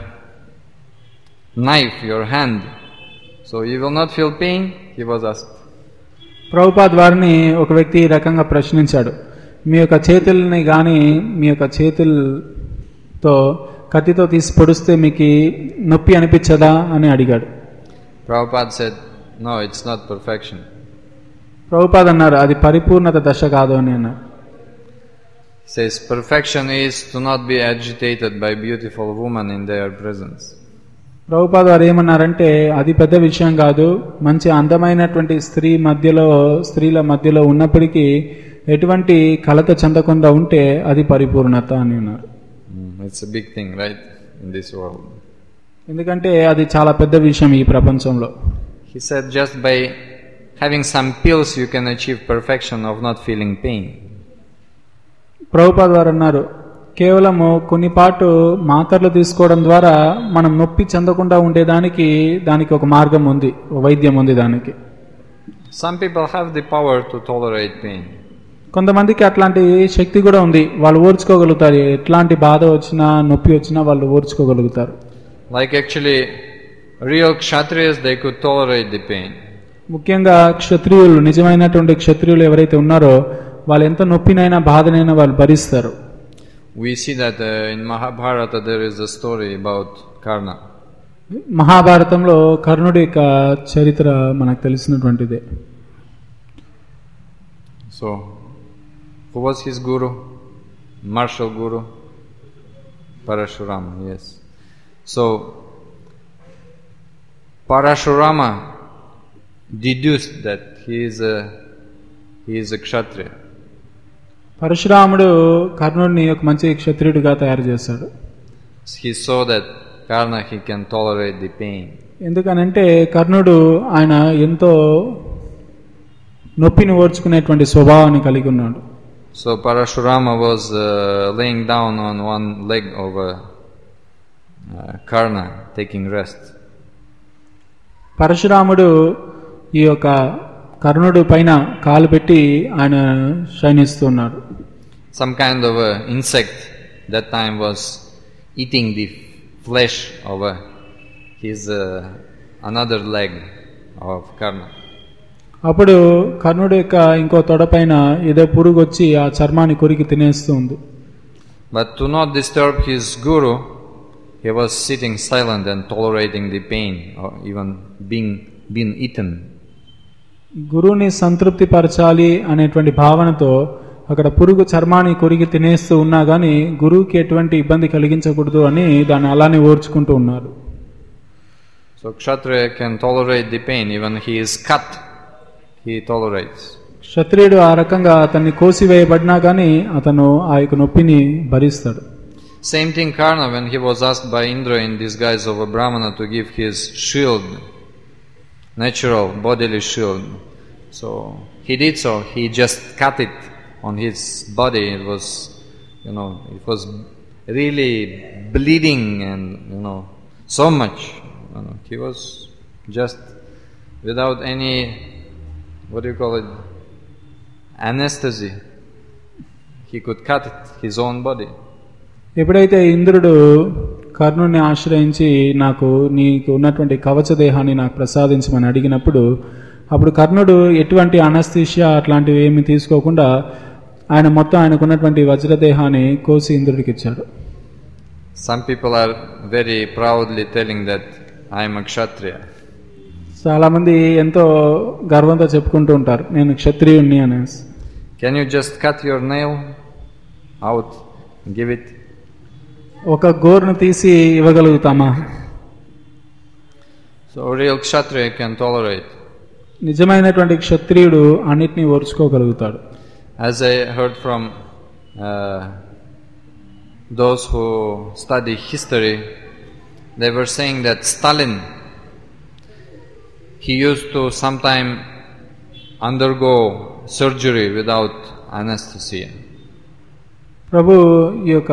knife your hand, so you will not feel pain? He was asked. Prabhupad వారిని ఒక వ్యక్తి ఈ రకంగా ప్రశ్నించాడు, మీ యొక్క చేతుల్ని గాని మీ యొక్క చేతులతో కత్తితో తీసి పొడిస్తే మీకు నొప్పి అనిపించదా అని అడిగాడు. Prabhupada said, no, it's not perfection. Prabhupad అన్నారు, అది పరిపూర్ణత దశ కాదు అని అన్నారు. Says perfection is to not be agitated by beautiful women in their presence. Prabhupad వారు ఏమన్నారంటే అది పెద్ద విషయం కాదు, మంచి అందమైనటువంటి స్త్రీ మధ్యలో స్త్రీల మధ్యలో ఉన్నప్పటికీ ఎటువంటి కలత చెందకుండా ఉంటే అది పరిపూర్ణత అని అన్నారు. It's a big thing, right, in this world. ఎందుకంటే అది చాలా పెద్ద విషయం ఈ ప్రపంచంలో. He said just by having some pills you can achieve perfection of not feeling pain. Prabhupad వారు అన్నారు, కేవలము కొన్నిపాటు మాత్రలు తీసుకోవడం ద్వారా మనం నొప్పి చెందకుండా ఉండేదానికి దానికి ఒక మార్గం ఉంది, వైద్యం ఉంది దానికి. Some people have the power to tolerate pain. కొంతమందికి అట్లాంటి శక్తి కూడా ఉంది, వాళ్ళు ఓర్చుకోగలుగుతారు, ఎట్లాంటి బాధ వచ్చినా నొప్పి వచ్చినా వాళ్ళు ఓర్చుకోగలుగుతారు. Like actually real kshatriyas, they could tolerate the pain. ముఖ్యంగా క్షత్రియులు, నిజమైనటువంటి క్షత్రియులు ఎవరైతే ఉన్నారో వాళ్ళు ఎంత నొప్పినైనా బాధనైనా వాళ్ళు భరిస్తారు. We see that uh, in Mahabharata there is a story about Karna. మహాభారతంలో కర్ణుడి యొక్క చరిత్ర మనకు తెలిసినటువంటిదే. So who was his guru? Martial guru? Parashurama, yes. So Parashurama deduced that he is a he is a kshatriya. పరశురాముడు కర్ణుడిని ఒక మంచి క్షత్రియుడిగా తయారు చేశాడు. He saw that Karna he can tolerate the pain. ఎందుకనంటే కర్ణుడు ఆయన ఎంతో నొప్పిని ఓర్చుకునేటువంటి స్వభావాన్ని కలిగి ఉన్నాడు. So Parashurama was uh, laying down on one leg of uh, uh, Karna, taking rest. పరశురాముడు ఈ యొక్క కర్ణుడు పైన కాలు పెట్టి ఆయన శయనిస్తున్నాడు. Some kind of a insect that time was eating the flesh of uh, his uh, another leg of Karna. అప్పుడు కర్ణుడు యొక్క ఇంకో తొడ పైన ఏదో పురుగు వచ్చి ఆ చర్మాన్ని కొరికి తినేస్తూ ఉంది. But to not disturb his guru, he was sitting silent and tolerating the pain, or even being being eaten. గురువుని సంతృప్తి పరచాలి అనేటువంటి భావనతో అక్కడ పురుగు చర్మాన్ని కొరికి తినేస్తూ ఉన్నా గానీ గురువుకి ఎటువంటి ఇబ్బంది కలిగించకూడదు అని దాన్ని అలానే ఓర్చుకుంటూ ఉన్నారు. So Kshatriya can tolerate the pain, even he is cut he tolerates. క్షత్రియుడు ఆ రకంగా అతన్ని కోసివేయబడినా గాని అతను ఆ యొక్క నొప్పిని భరిస్తాడు. Same thing Karna, when he was asked by Indra in disguise of a Brahmana to give his shield, natural bodily shield. So he did so. He just cut it on his body. It was, you know, it was really bleeding, and you know, so much. You know, he was just without any, what do you call it, anesthesia. He could cut it, his own body. ఎప్పుడైతే ఇంద్రుడు కర్ణుని ఆశ్రయించి నాకు నీకు ఉన్నటువంటి కవచ దేహాన్ని నాకు ప్రసాదించమని అడిగినప్పుడు అప్పుడు కర్ణుడు ఎటువంటి అనస్థీషియా అట్లాంటివి ఏమి తీసుకోకుండా ఆయన మొత్తం ఆయనకు ఉన్నటువంటి వజ్రదేహాన్ని కోసి ఇంద్రుడికి ఇచ్చాడు. Some people are very proudly telling that I am a kshatriya. చాలా మంది ఎంతో గర్వంతో చెప్పుకుంటూ ఉంటారు నేను క్షత్రియుణ్ణి అనేసి. Can you just cut your nail out and give it? ఒక గోరును తీసి ఇవ్వగలుగుతామా? So a real kshatriya can tolerate. నిజమైనటువంటి క్షత్రియుడు అన్నిటినీ ఓర్చుకోగలుగుతాడు. As I heard from uh, those who study history, they were saying that Stalin, he used to sometime undergo surgery without anesthesia. ప్రభు ఈ యొక్క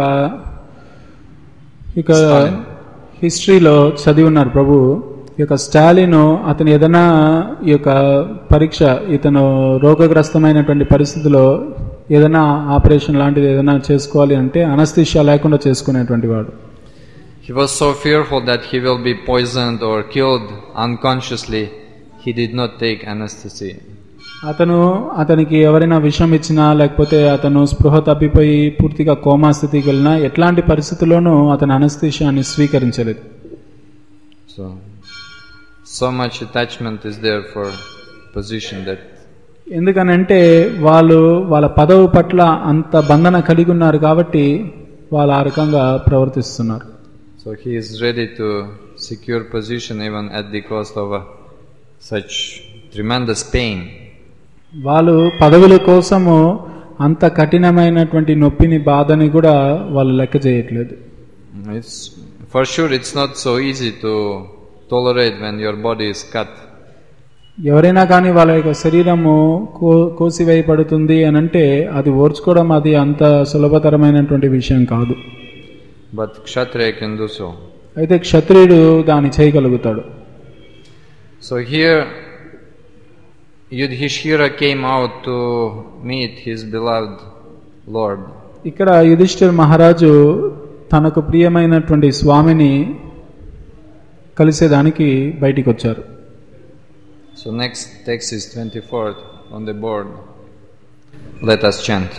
ఇక హిస్టరీలో చదివి ఉన్నారు ప్రభు ఈ యొక్క స్టాలిన్ అతను ఏదైనా ఈ యొక్క పరీక్ష ఇతను రోగగ్రస్తమైనటువంటి పరిస్థితిలో ఏదైనా ఆపరేషన్ లాంటిది ఏదైనా చేసుకోవాలి అంటే అనస్థీషియా లేకుండా చేసుకునేటువంటి వాడు. He was so fearful that he will be poisoned or killed unconsciously, he did not take anesthesia. అతను అతనికి ఎవరైనా విషం ఇచ్చినా లేకపోతే అతను స్పృహ తప్పిపోయి పూర్తిగా కోమా స్థితికి వెళ్ళినా ఎట్లాంటి పరిస్థితుల్లోనూ అతను అనస్థీషియాని స్వీకరించలేదు. So, so much attachment is there for position that. ఎందుకనంటే వాళ్ళు వాళ్ళ పదవి పట్ల అంత బంధన కలిగి ఉన్నారు కాబట్టి వాళ్ళు ఆ రకంగా ప్రవర్తిస్తున్నారు. So he is ready to secure position even at the cost of a, such tremendous pain. వాళ్ళు పదవుల కోసము అంత కఠినమైనటువంటి నొప్పిని బాధని కూడా వాళ్ళు లెక్క చేయట్లేదు. It's for sure it's not so easy to tolerate when your body is cut. ఎవరైనా కానీ వాళ్ళ యొక్క శరీరము కో కోసివేయబడుతుంది అని అంటే అది ఓర్చుకోవడం అది అంత సులభతరమైనటువంటి విషయం కాదు. But kshatriya can do so. అయితే క్షత్రియుడు దాన్ని చేయగలుగుతాడు. So here Yudhishthira came out to meet his beloved Lord. ఇక్కడ యుధిష్ఠిర్ మహారాజు తనకు ప్రియమైనటువంటి స్వామిని కలిసేదానికి బయటికి వచ్చారు. So next text is twenty-fourth on the board. Let us chant.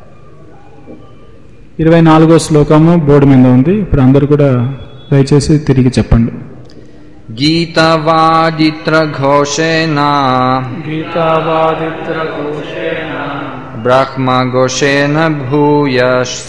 ఇరవై నాలుగో శ్లోకము బోర్డు మీద ఉంది. ఇప్పుడు అందరూ కూడా దయచేసి తిరిగి చెప్పండి. గీతవాదిత్ర ఘోషేన గీతవాదిత్ర ఘోషేన బ్రహ్మ ఘోషేన భూయస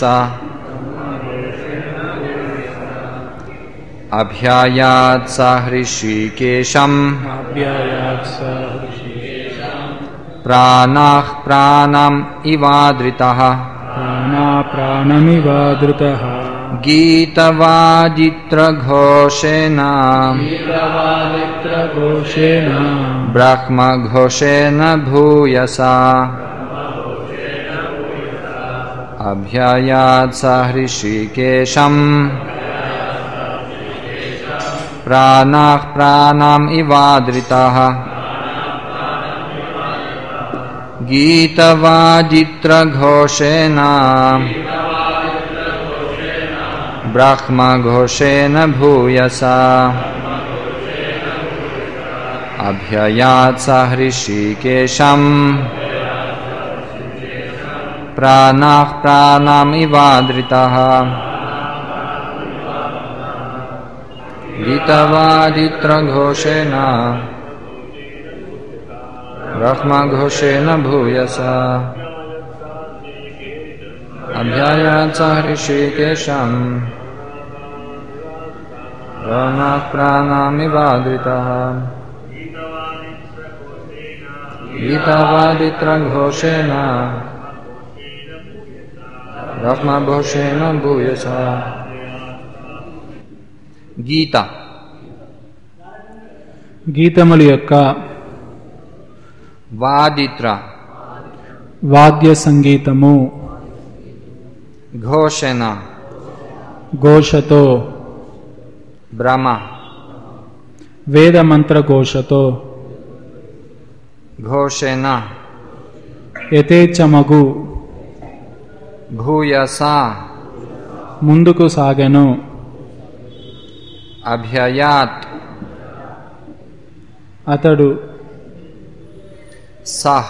అభ్యాయాత్ స హృషికేశం అభ్యాయాత్ స హృషికేశం ప్రాణః ప్రాణం ఇవాదృతః ప్రాణా ప్రాణమివాదృతః గీతవాదిత్ర ఘోషేన గీతవాదిత్ర ఘోషేన బ్రహ్మ ఘోషేన భూయస అభ్యాయాత్ స హృషికేశం ప్రాణః ప్రాణం ఇవాదృతః గీతవాదిత్ర ఘోషేన బ్రహ్మ ఘోషేన భూయస అభ్యాయాత్ స హృషికేశం ప్రాణః ప్రాణం ఇవాదృతః గీతవాదిత్ర ఘోషేన బ్రహ్మ ఘోషేన భూయస అభ్యాయాత్ స హృషికేశం ప్రాణః ప్రాణమివాదృతః Gita Vaditra Ghoshena Brahma Bhoshena Bhuyasa. Gita గీతముల యొక్క Vaditra వాద్య సంగీతము Ghoshena ఘోషతో Brahma వేద మంత్ర ఘోషతో Ghoshena యథేచ్ఛమగు Bhuyasa ముందుకు సాగెను Abhyayat అతడు Sah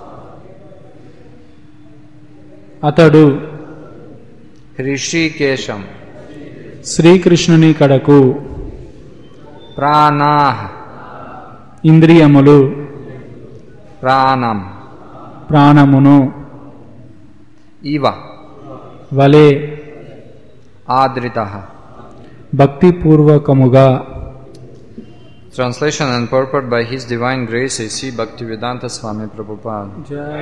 అతడు Hrishikesham శ్రీకృష్ణుని కడకు Pranah ఇంద్రియములు Pranam ప్రాణమును Iva వలే Adritaha. భక్తిపూర్వకముగా. Translation and purport by His Divine Grace A C Bhaktivedanta Swami Prabhupada.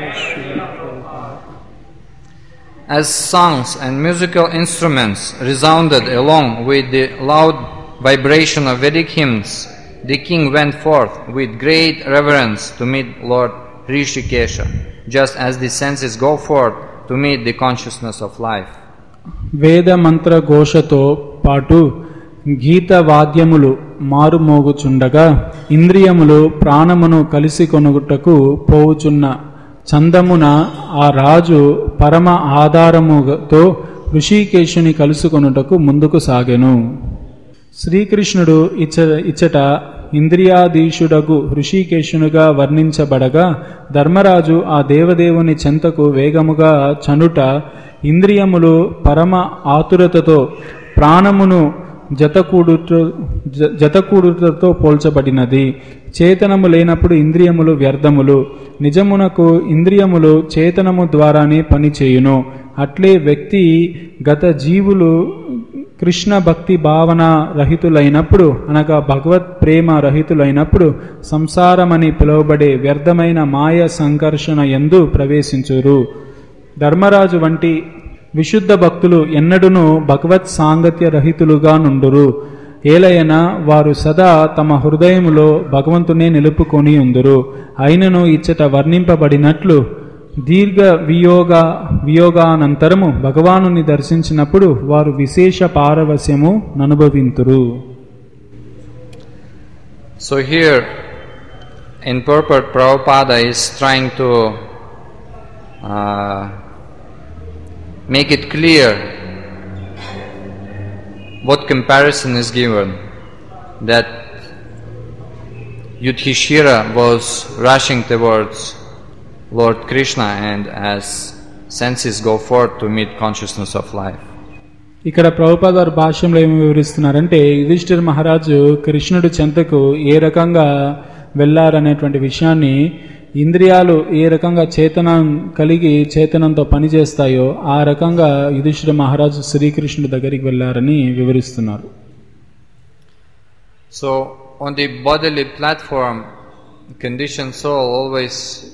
As songs and musical instruments resounded along with the loud vibration of Vedic hymns, the king went forth with great reverence to meet Lord Hrishikesha, just as the senses go forth to meet the consciousness of life. వేద మంత్ర ఘోషతో పాటు గీత వాద్యములు మారుమోగుచుండగా ఇంద్రియములు ప్రాణమును కలిసి కొనుగుటకు పోవుచున్న చందమున ఆ రాజు పరమ ఆధారముతో ఋషికేశుని కలుసుకొనుటకు ముందుకు సాగెను. శ్రీకృష్ణుడు ఇచ్చ ఇచ్చట ఇంద్రియాధీశుడగు ఋషికేశునుగా వర్ణించబడగా ధర్మరాజు ఆ దేవదేవుని చెంతకు వేగముగా చనుట ఇంద్రియములు పరమ ఆతురతతో ప్రాణమును జతకూడుట జతకూడుటతో పోల్చబడినది. చేతనము లేనప్పుడు ఇంద్రియములు వ్యర్థములు. నిజమునకు ఇంద్రియములు చేతనము ద్వారానే పనిచేయును. అట్లే వ్యక్తి గత జీవులు కృష్ణ భక్తి భావన రహితులైనప్పుడు అనగా భగవత్ ప్రేమ రహితులైనప్పుడు సంసారమని పిలువబడే వ్యర్థమైన మాయ సంకర్షణ యందు ప్రవేశించురు. ధర్మరాజు వంటి విశుద్ధ భక్తులు ఎన్నడూనూ భగవత్ సాంగత్య రహితులుగా నుండురు. ఏలయన వారు సదా తమ హృదయములో భగవంతునే నిలుపుకొని ఉందురు. అయినను ఇచ్చట వర్ణింపబడినట్లు దీర్ఘ వియోగ వియోగానంతరము భగవానుని దర్శించినప్పుడు వారు విశేష పారవస్యము ననుభవింతురు. So here in purport Prabhupada is trying to uh, make it clear what comparison is given, that Yudhishthira was rushing towards Lord Krishna and as senses go forth to meet consciousness of life. ఇక్కడ ప్రభుపాద వారి భాష్యంలో ఏమి వివరిస్తున్నారంటే యుధిష్ఠిర మహారాజు కృష్ణుడి చెంతకు ఏ రకంగా వెళ్లారనేటువంటి విషయాన్ని, ఇంద్రియాలు ఏ రకంగా చేతనం కలిగి చేతనంతో పనిచేస్తాయో ఆ రకంగా యుధిష్ఠిర మహారాజు శ్రీకృష్ణుడి దగ్గరికి వెళ్లారని వివరిస్తున్నారు. So on the bodily platform, conditioned soul always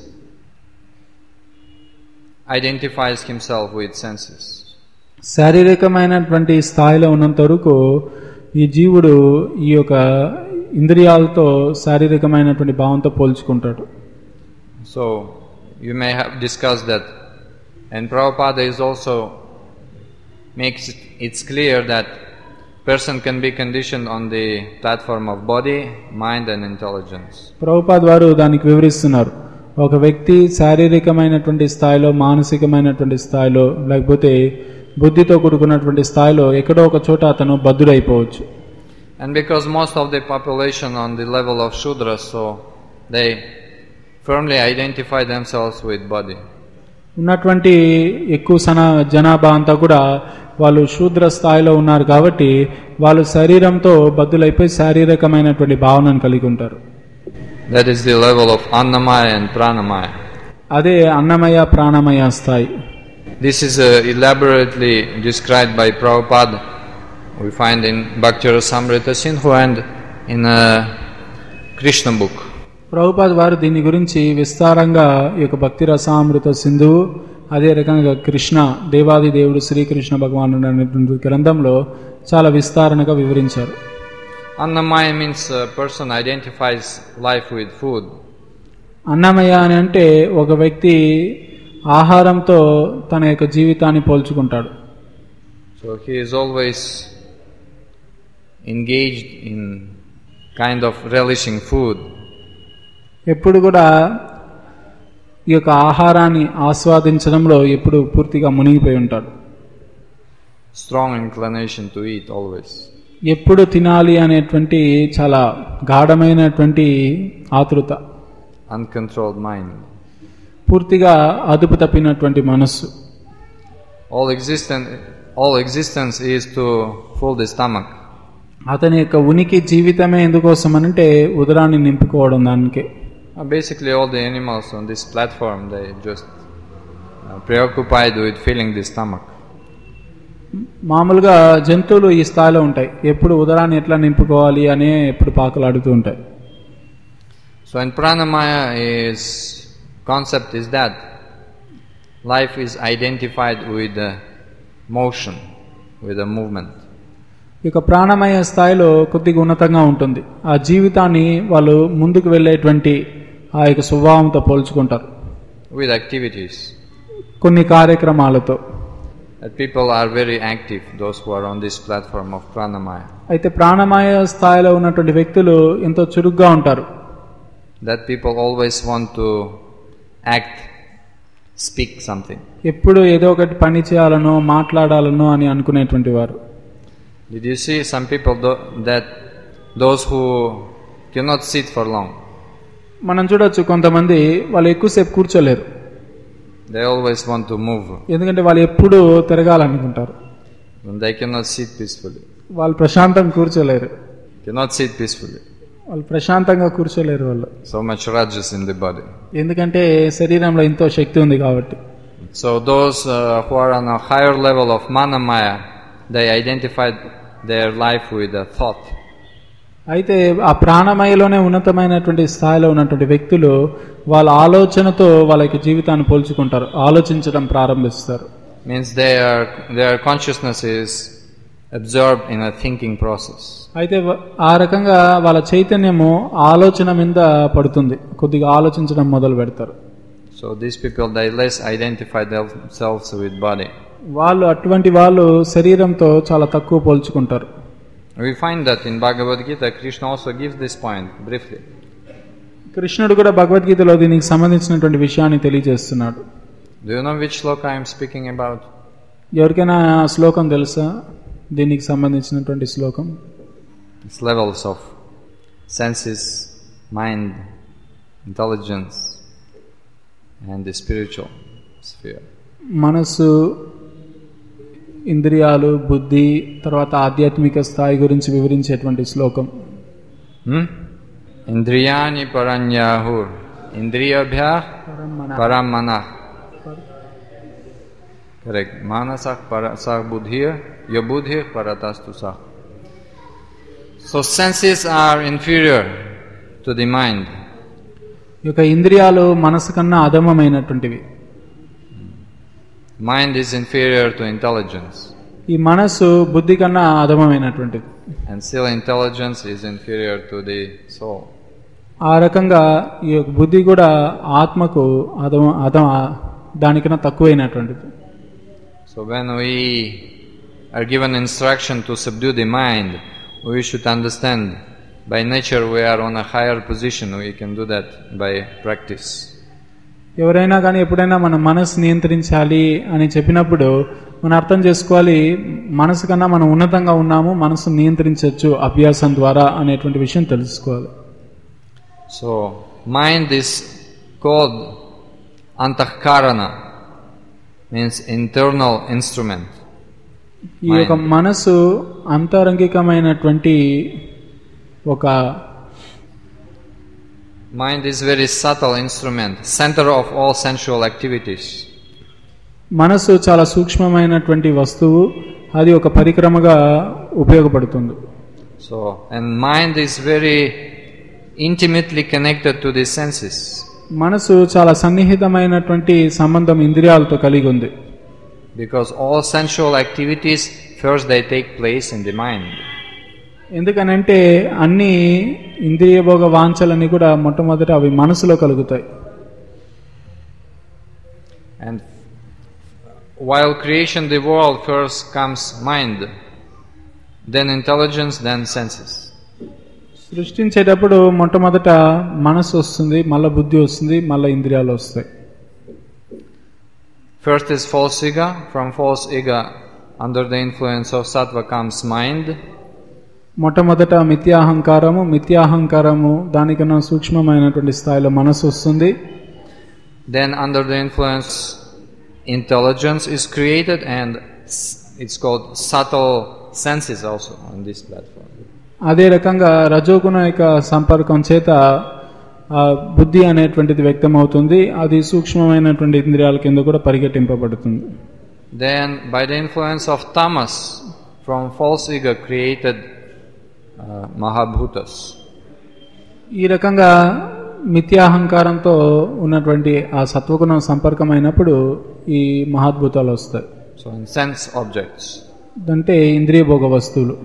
identifies himself with senses. శారీరకమైనటువంటి స్థాయిలో ఉన్నంత వరకు ఈ జీవుడు ఈ యొక్క ఇంద్రియాలతో శారీరకమైనటువంటి భావంతో పోల్చుకుంటాడు. So you may have discussed that, and Prabhupada is also makes it it's clear that person can be conditioned on the platform of body, mind and intelligence. Prabhupada వారు దానికి వివరిస్తున్నారు. ఒక వ్యక్తి శారీరకమైనటువంటి స్థాయిలో, మానసికమైనటువంటి స్థాయిలో, లేకపోతే బుద్ధితో కూడుకున్నటువంటి స్థాయిలో ఎక్కడో ఒక చోట అతను బద్ధుడైపోవచ్చు. And because most of the population on the level of Shudra, so they firmly identify themselves with body. ఉన్నటువంటి ఎక్కువ సన జనాభా అంతా కూడా వాళ్ళు శూద్ర స్థాయిలో ఉన్నారు కాబట్టి వాళ్ళు శరీరంతో బద్ధులైపోయి శారీరకమైనటువంటి భావనను కలిగి ఉంటారు. That is the level of Annamaya and Pranamaya. అదే అన్నమయ ప్రాణమయ స్థాయి. This is uh, elaborately described by Prabhupada. We find in Bhakti Rasamrita Sindhu and in a Krishna book. Prabhupad వారు దీని గురించి విస్తారంగా ఈ యొక్క భక్తి రసామృత సింధువు అదే రకంగా కృష్ణ దేవాది దేవుడు శ్రీకృష్ణ భగవానుడు అనేటువంటి గ్రంథంలో చాలా విస్తారణగా వివరించారు. Annamaya means a person identifies life with food. Annamayya అని అంటే ఒక వ్యక్తి ఆహారంతో తన యొక్క జీవితాన్ని పోల్చుకుంటాడు. So he is always engaged in kind of relishing food. ఎప్పుడు కూడా ఈ యొక్క ఆహారాన్ని ఆస్వాదించడంలో ఎప్పుడు పూర్తిగా మునిగిపోయి ఉంటాడు. Strong inclination to eat always. ఎప్పుడు తినాలి అనేటువంటి చాలా గాఢమైనటువంటి ఆతృత. Uncontrolled mind. పూర్తిగా అదుపు తప్పినటువంటి మనస్సు. All existence, all existence is to fill the stomach. అతని యొక్క ఉనికి జీవితమే ఎందుకోసం అంటే ఉదరాన్ని నింపుకోవడం దానికే. Basically all the animals on this platform, they just uh, preoccupied with filling the stomach. మామూలుగా జంతువులు ఈ స్థాయిలో ఉంటాయి, ఎప్పుడు ఉదరాన్ని ఎట్లా నింపుకోవాలి అనే ఎప్పుడు పాకలాడుతూ ఉంటాయి. So in Pranamaya is concept is that life is identified with the motion, with the movement. ఇక ప్రాణమయ స్థాయిలో కొద్దిగా ఉన్నతంగా ఉంటుంది. ఆ జీవితాన్ని వాళ్ళు ముందుకు వెళ్ళేటువంటి ఆ యొక్క స్వభావంతో పోల్చుకుంటారు. With activities. కొన్ని కార్యక్రమాలతో. That people are very active, those who are on this platform of Pranamaya. అయితే ప్రాణమయ స్థాయిలో ఉన్నటువంటి వ్యక్తులు ఎంతో చురుగ్గా ఉంటారు. That people always want to act, speak something. ఎప్పుడు ఏదో ఒకటి పని చేయాలనో మాట్లాడాలనో అని అనుకునేటువంటి వారు. Did you see some people do, that those who cannot sit for long? మనం చూడొచ్చు కొంతమంది వాళ్ళు ఎక్కువసేపు కూర్చోలేరు. They always want to move. ఎందుకంటే వాళ్ళు ఎప్పుడు తిరగాలనుకుంటారు. And they cannot sit peacefully. వాళ్ళు ప్రశాంతంగా కూర్చోలేరు. Cannot sit peacefully. వాళ్ళు ప్రశాంతంగా కూర్చోలేరు వాళ్ళు. So much rajas in the body. ఎందుకంటే శరీరంలో ఎంతో శక్తి ఉంది కాబట్టి. So those uh, who are on a higher level of Manamaya, they identified their life with a thought. అయితే ఆ ప్రాణమయలోనే ఉన్నతమైనటువంటి స్థాయిలో ఉన్నటువంటి వ్యక్తులు వాళ్ళ ఆలోచనతో వాళ్ళ యొక్క జీవితాన్ని పోల్చుకుంటారు, ఆలోచించడం ప్రారంభిస్తారు. Means their their consciousness is absorbed in a thinking process. అయితే ఆ రకంగా వాళ్ళ చైతన్యము ఆలోచన మీద పడుతుంది, కొద్దిగా ఆలోచించడం మొదలు పెడతారు. So these people, they less identify themselves with body. వాళ్ళు అటువంటి వాళ్ళు శరీరంతో చాలా తక్కువ పోల్చుకుంటారు. We find that in Bhagavad Gita, Krishna also gives this point briefly. కృష్ణుడు కూడా భగవద్గీతలో దీనికి సంబంధించినటువంటి విషయాన్ని తెలియజేస్తున్నాడు. Do you know which shloka I am speaking about? ఎవరికైనా శ్లోకం తెలుసా దీనికి సంబంధించినటువంటి శ్లోకం? It's levels of senses, mind, intelligence, and the spiritual sphere. మనస్సు, ఇంద్రియాలు, బుద్ధి, తర్వాత ఆధ్యాత్మిక స్థాయి గురించి వివరించేటువంటి శ్లోకం. Hmm? Indriyani paranyahur, indriyabhya param manah. Correct. Manasak parasak buddhya, ya buddhya paratastu sah. So senses are inferior to the mind. ఈ యొక్క ఇంద్రియాలు మనసు కన్నా అధమమైనటువంటివి. Mind is inferior to intelligence. ఈ మనసు బుద్ధి కన్నా అధమమైనటువంటిది. And still intelligence is inferior to the soul. ఆ రకంగా ఈ యొక్క బుద్ధి కూడా ఆత్మకు అధమ అధమ దానికన్నా తక్కువైనటువంటిది. So when we are given instruction to subdue the mind, we should understand by nature we are on a higher position. We can do that by practice. ఎవరైనా కానీ ఎప్పుడైనా మన మనసు నియంత్రించాలి అని చెప్పినప్పుడు మనం అర్థం చేసుకోవాలి, మనసు కన్నా మనం ఉన్నతంగా ఉన్నాము, మనసు నియంత్రించవచ్చు అభ్యాసం ద్వారా అనేటువంటి విషయం తెలుసుకోవాలి. So mind is called antahkarana, means internal instrument. ఈ యొక్క మనసు అంతరంగికమైనటువంటి ఒక Mind is very subtle instrument, center of all sensual activities. మనసు చాలా సూక్ష్మమైనటువంటి వస్తువు, అది ఒక పరిక్రమగా ఉపయోగపడుతుంది. So, and mind is very intimately connected to the senses. మనసు చాలా సన్నిహితమైనటువంటి సంబంధం ఇంద్రియాలతో కలిగి ఉంది. Because all sensual activities first they take place in the mind. ఎందుకనంటే అన్ని ఇంద్రియ భోగ వాంఛలన్నీ కూడా మొట్టమొదట అవి మనసులో కలుగుతాయి. And while creation the world first comes mind, then intelligence, then senses. సృష్టించేటప్పుడు మొట్టమొదట మనసు వస్తుంది, మళ్ళా బుద్ధి వస్తుంది, మళ్ళా ఇంద్రియాలు వస్తాయి. First is false ego. From false ego, under the influence of sattva comes mind. మొట్టమొదట మిథ్యాహంకారము, మిథ్యాహంకారము దానికన్నా సూక్ష్మమైనటువంటి స్థాయిలో మనసు వస్తుంది. Then under the influence intelligence is created, and it's called subtle senses also on this platform. అదే రకంగా రజోగుణ యొక్క సంపర్కం చేత బుద్ధి అనేటువంటిది వ్యక్తం అవుతుంది. అది సూక్ష్మమైనటువంటి ఇంద్రియాల కింద కూడా పరిగెట్టింపబడుతుంది. Then by the influence of tamas, from false ego created uh, mahabhutas. ఈ రకంగా మిథ్యాహంకారంతో ఉన్నటువంటి ఆ సత్వగుణం సంపర్కమైనప్పుడు ఈ మహాద్భుతాలు వస్తాయి. So in sense objects. అంటే ఇంద్రియ భోగ వస్తువులు.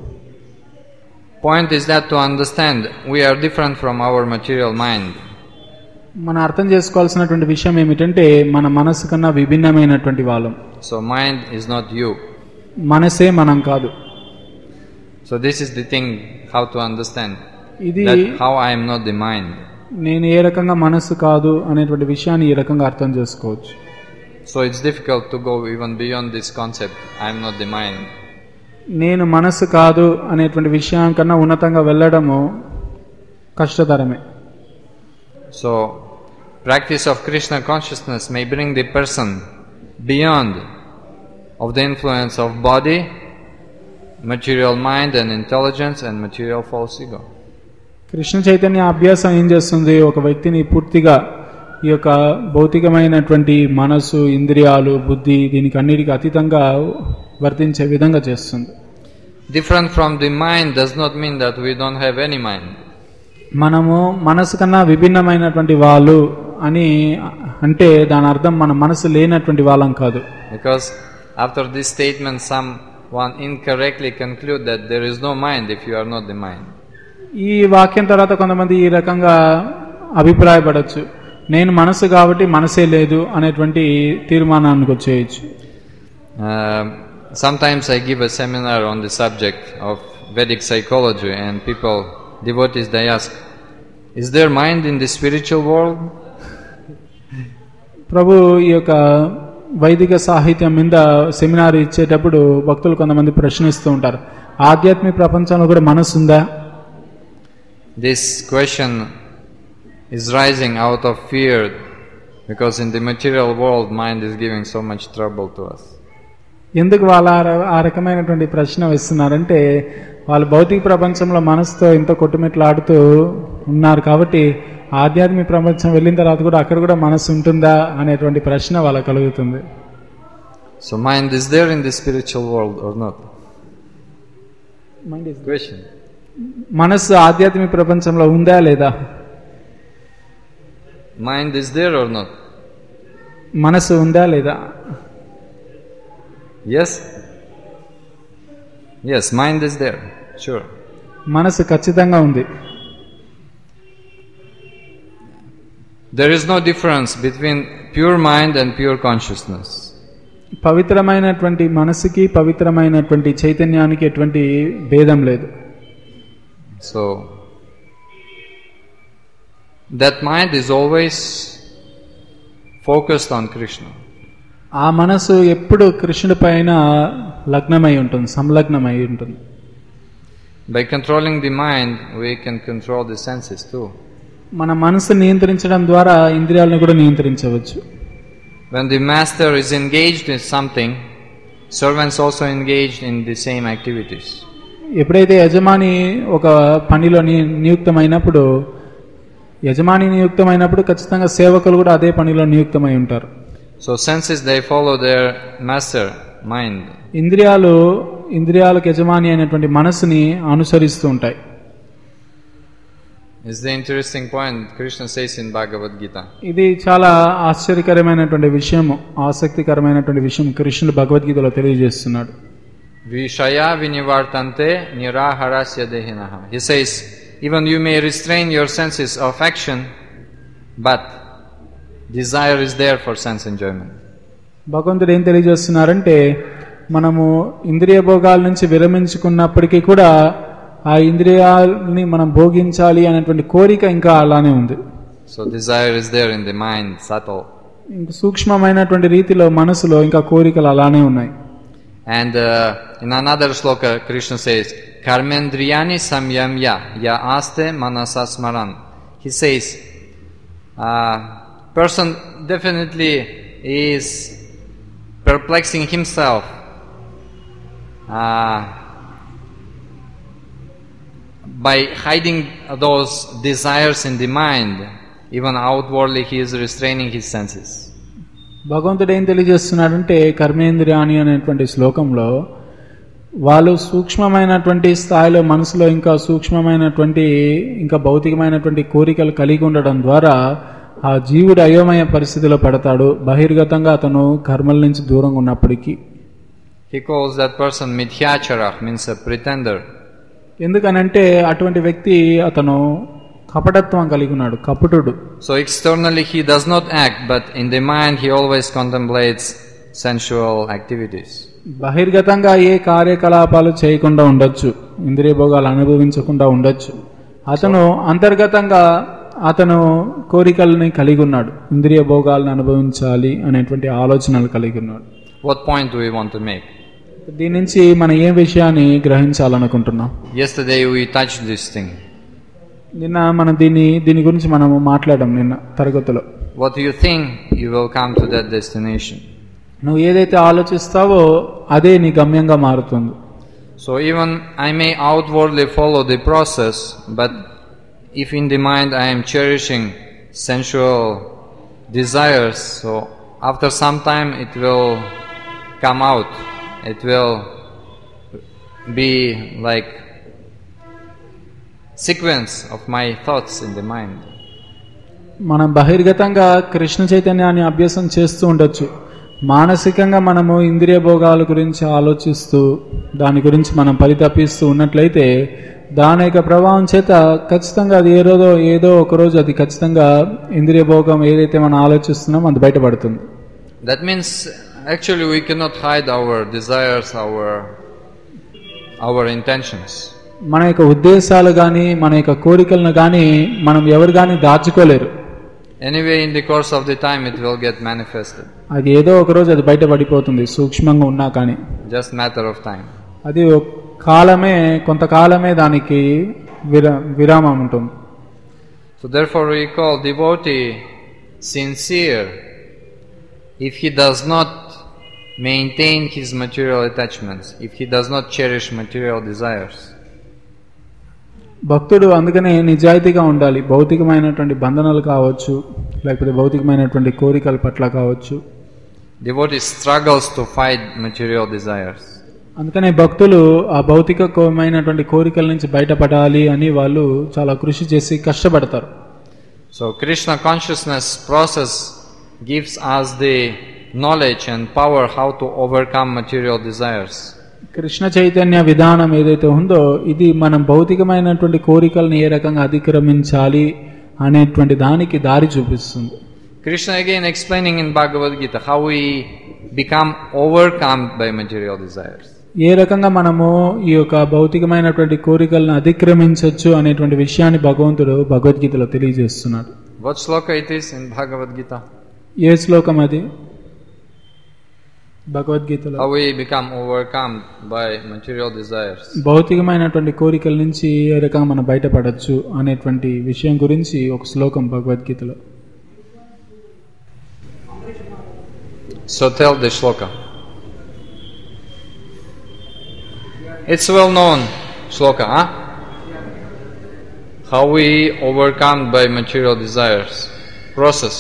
Point is that to understand we are different from our material mind. మనం అర్థం చేసుకోవాల్సినటువంటి విషయం ఏమిటంటే మన మనసు కన్నా విభిన్నమైనటువంటి వాళ్ళం. So mind is not you. మనసే మనం కాదు. So this is the thing how to understand. ఇది that how I am not the mind. నేను ఏ రకంగా మనసు కాదు అనేటువంటి విషయాన్ని ఈ రకంగా అర్థం చేసుకోవచ్చు. So it's difficult to go even beyond this concept. I am not the mind. నేను మనసు కాదు అనేటువంటి విషయం కన్నా ఉన్నతంగా వెళ్ళడము కష్టతరమే. So practice of Krishna consciousness may bring the person beyond of the influence of body, material mind and intelligence and material false ego. Krishna Chaitanya అభ్యాసం ఏం చేస్తుంది? ఒక వ్యక్తిని పూర్తిగా ఈ యొక్క భౌతికమైనటువంటి మనసు, ఇంద్రియాలు, బుద్ధి దీనికి అన్నిటికీ అతీతంగా వర్తించే విధంగా చేస్తుంది. Different from the mind does not mean that we don't have any mind. మనము మనసు కన్నా విభిన్నమైనటువంటి వాళ్ళు అని అంటే దాని అర్థం మన మనసు లేనటువంటి వాళ్ళం కాదు. Because after this statement someone incorrectly conclude that there is no mind if you are not the mind. ఈ వాక్యం తర్వాత కొంతమంది ఈ రకంగా అభిప్రాయపడచ్చు, నేను మనసు కాబట్టి మనసే లేదు అనేటువంటి తీర్మానానికి వచ్చేయచ్చు. Uh, sometimes I give a seminar on the subject of Vedic psychology and people, devotees, they ask, is there mind in the spiritual world? ప్రభు ఈ యొక్క వైదిక సాహిత్యం మీద సెమినార్ ఇచ్చేటప్పుడు భక్తులు కొంతమంది ప్రశ్నిస్తూ ఉంటారు, ఆధ్యాత్మిక ప్రపంచంలో కూడా మనసు ఉందా? This question is rising out of fear because in the material world mind is giving so much trouble to us. ఎందుకు వాళ్ళ ఆ రకమైనటువంటి ప్రశ్న వేస్తున్నారంటే వాళ్ళు భౌతిక ప్రపంచంలో మనసుతో ఎంతో కొట్టుమిట్లాడుతూ ఉన్నారు కాబట్టి ఆధ్యాత్మిక ప్రపంచం వెళ్ళిన తర్వాత కూడా అక్కడ కూడా మనసు ఉంటుందా అనేటువంటి ప్రశ్న వాళ్ళకి కలుగుతుంది. So mind is there in the spiritual world or not? Mind is question. మనసు ఆధ్యాత్మిక ప్రపంచంలో ఉందా లేదా? Mind is there or not? మనసు ఉందా లేదా? Yes? Yes, mind is there. Sure. మనసు ఖచ్చితంగా ఉంది. There is no difference between pure mind and pure consciousness. పవిత్రమైనటువంటి మనసుకి పవిత్రమైనటువంటి చైతన్యానికి ఎటువంటి భేదం లేదు. So that mind is always focused on Krishna. ఆ మనసు ఎప్పుడు కృష్ణుడి పైన లగ్నమై ఉంటుంది, సంలగ్నమై ఉంటుంది. By controlling the mind, we can control the senses too. మన మనసు నియంత్రించడం ద్వారా ఇంద్రియాలను కూడా నియంత్రించవచ్చు. When the master is engaged in something, servants also engaged in the same activities. ఎప్పుడైతే యజమాని ఒక పనిలో నియుక్తమైనప్పుడు యజమాని నియుక్తమైనప్పుడు ఖచ్చితంగా సేవకులు కూడా అదే పనిలో నియుక్తమై ఉంటారు. So senses, they follow their master mind. ఇంద్రియాలు ఇంద్రియాలకు యజమాని అయినటువంటి మనసుని అనుసరిస్తూ ఉంటాయి. It's the interesting point Krishna says in Bhagavad Gita. ఇది చాలా ఆశ్చర్యకరమైనటువంటి విషయం, ఆసక్తికరమైనటువంటి విషయం కృష్ణుడు భగవద్గీతలో తెలియజేస్తున్నాడు. Vishaya vinivartante niraharasya dehinaha. He says, even you may restrain your senses of action, but desire is there for sense enjoyment. భగవంతుడు ఏం తెలియజేస్తున్నారంటే, మనము ఇంద్రియ భోగాల నుంచి విరమించుకున్నప్పటికీ కూడా ఆ ఇంద్రియాలని మనం భోగించాలి అనేటువంటి కోరిక ఇంకా అలానే ఉంది. So desire is there in the mind, subtle. ఇంకా సూక్ష్మమైనటువంటి రీతిలో మనసులో ఇంకా కోరికలు అలానే ఉన్నాయి. And uh, in another shloka Krishna says, karmendriyani samyamya ya aste manasa smaran. He says, uh, person definitely is perplexing himself uh, by hiding those desires in the mind. Even outwardly he is restraining his senses. భగవంతుడు ఏం తెలియజేస్తున్నాడంటే, కర్మేంద్రియాని అనేటువంటి శ్లోకంలో వాళ్ళు సూక్ష్మమైనటువంటి స్థాయిలో మనసులో ఇంకా సూక్ష్మమైనటువంటి ఇంకా భౌతికమైనటువంటి కోరికలు కలిగి ఉండడం ద్వారా ఆ జీవుడు అయోమయ పరిస్థితిలో పడతాడు. బహిర్గతంగా అతను కర్మల నుంచి దూరంగా ఉన్నప్పటికీ. He calls that person mithyachara, means a pretender. ఎందుకనంటే అటువంటి వ్యక్తి అతను కపటత్వం కలిగి ఉన్నాడు, కపటుడు. So externally he does not act, but in the mind he always contemplates sensual activities. బహిర్గతంగా ఏ కార్యకలాపాలు చేయకుండా ఉండొచ్చు, ఇంద్రియ భోగాలు అనుభవించకుండా ఉండొచ్చు. అతను అంతర్గతంగా అతను కోరికల్ని కలిగి ఉన్నాడు, ఇంద్రియ భోగాలను అనుభవించాలి అనేటువంటి ఆలోచనలు కలిగి ఉన్నాడు. What point do we want to make? దీని నుంచి మనం ఏ విషయాన్ని గ్రహించాలనుకుంటున్నాం? Yesterday we touched this thing. నిన్న మనం దీని దీని గురించి మనము మాట్లాడాం నిన్న తరగతిలో. What you think, you will come to that destination. నువ్వు ఏదైతే ఆలోచిస్తావో అదే నీ గమ్యంగా మారుతుంది. So even I may outwardly follow the process, but if in the mind I am cherishing sensual desires, so after some time it will come out. It will be like sequence of my thoughts in the mind. మనం బహిర్గతంగా కృష్ణ చైతన్యాన్ని అభ్యాసం చేస్తూ ఉండొచ్చు. మానసికంగా మనము ఇంద్రియ భోగాల గురించి ఆలోచిస్తూ దాని గురించి మనం పరితపిస్తూ ఉన్నట్లయితే దాని యొక్క ప్రభావం చేత ఖచ్చితంగా అది ఏదో ఏదో ఒకరోజు అది ఖచ్చితంగా ఇంద్రియ భోగం ఏదైతే మనం ఆలోచిస్తున్నామో అది బయటపడుతుంది. That means actually we cannot hide our desires, our our intentions. మన యొక్క ఉద్దేశాలు కానీ మన యొక్క కోరికలను కానీ మనం ఎవరు కానీ దాచుకోలేరు. Anyway, in the course of the time it will get manifested. అది ఏదో ఒక రోజు అది బయటపడిపోతుంది, సూక్ష్మంగా ఉన్నా కానీ. Just matter of time. అది కాలమే, కొంతకాలమే దానికి విరా విరామం ఉంటుంది. So therefore we call devotee sincere if he does not maintain his material attachments, if he does not cherish material desires. భక్తుడు అందుకనే నిజాయితీగా ఉండాలి. భౌతికమైనటువంటి బంధనాలు కావచ్చు, లేకపోతే భౌతికమైనటువంటి కోరికల పట్ల కావచ్చు. Devotee struggles to fight material desires. అందుకనే భక్తులు ఆ భౌతికమైనటువంటి కోరికల నుంచి బయటపడాలి అని వాళ్ళు చాలా కృషి చేసి కష్టపడతారు. So Krishna consciousness process gives us the knowledge and power how to overcome material desires. Krishna Chaitanya విధానం ఏదైతే ఉందో ఇది మనం భౌతికమైనటువంటి కోరికలను ఏ రకంగా అతిక్రమించాలి అనేటువంటి దానికి దారి చూపిస్తుంది. Krishna again explaining in Bhagavad Gita how we become overcome by material desires. ఏ రకంగా మనము ఈ యొక్క భౌతికమైనటువంటి కోరికలను అతిక్రమించవచ్చు అనేటువంటి విషయాన్ని భగవంతుడు భగవద్గీతలో తెలియజేస్తున్నాడు. What shloka it is in Bhagavad Gita? ఏ శ్లోకం అది భగవద్గీతలో? How we become overcome by material desires. భౌతికమైనటువంటి కోరికల నుంచి ఏ రకంగా మనం బయటపడచ్చు అనేటువంటి విషయం గురించి ఒక శ్లోకం భగవద్గీతలో. So tell the shloka. It's well known shloka, huh? How we overcome by material desires. Process.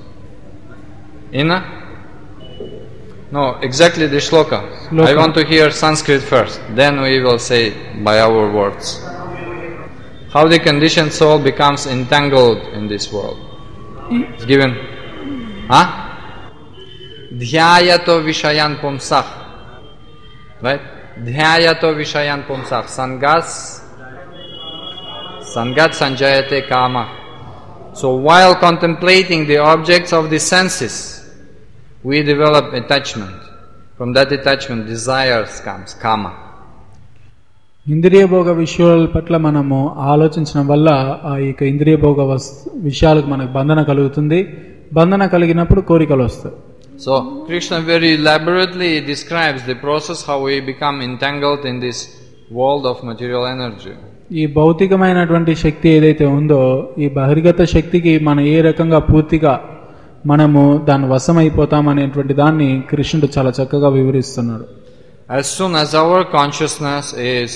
Ina? No, exactly the shloka. shloka. I want to hear Sanskrit first. Then we will say by our words. how the conditioned soul becomes entangled in this world. It's given. Huh? Dhyayato vishayan pumsah. Right? Dhyayato vishayan pumsah. Sangas. Sangat sanjayate kama. So while contemplating the objects of the senses, we develop attachment. From that attachment, desires comes, kama. ఇంద్రియ భోగ విషయాల పట్ల మనము ఆలోచించడం వల్ల ఆ యొక్క ఇంద్రియ భోగ విషయాలకు మనకు బంధన కలుగుతుంది. బంధన కలిగినప్పుడు కోరికలు వస్తాయి. So Krishna very elaborately describes the process how we become entangled in this world of material energy. ఈ భౌతికమైనటువంటి శక్తి ఏదైతే ఉందో ఈ బహిర్గత శక్తికి మనం ఏ రకంగా పూర్తిగా మనము దాని వశమైపోతాం అనేటువంటి దాన్ని కృష్ణుడు చాలా చక్కగా వివరిస్తున్నాడు. As soon as our consciousness is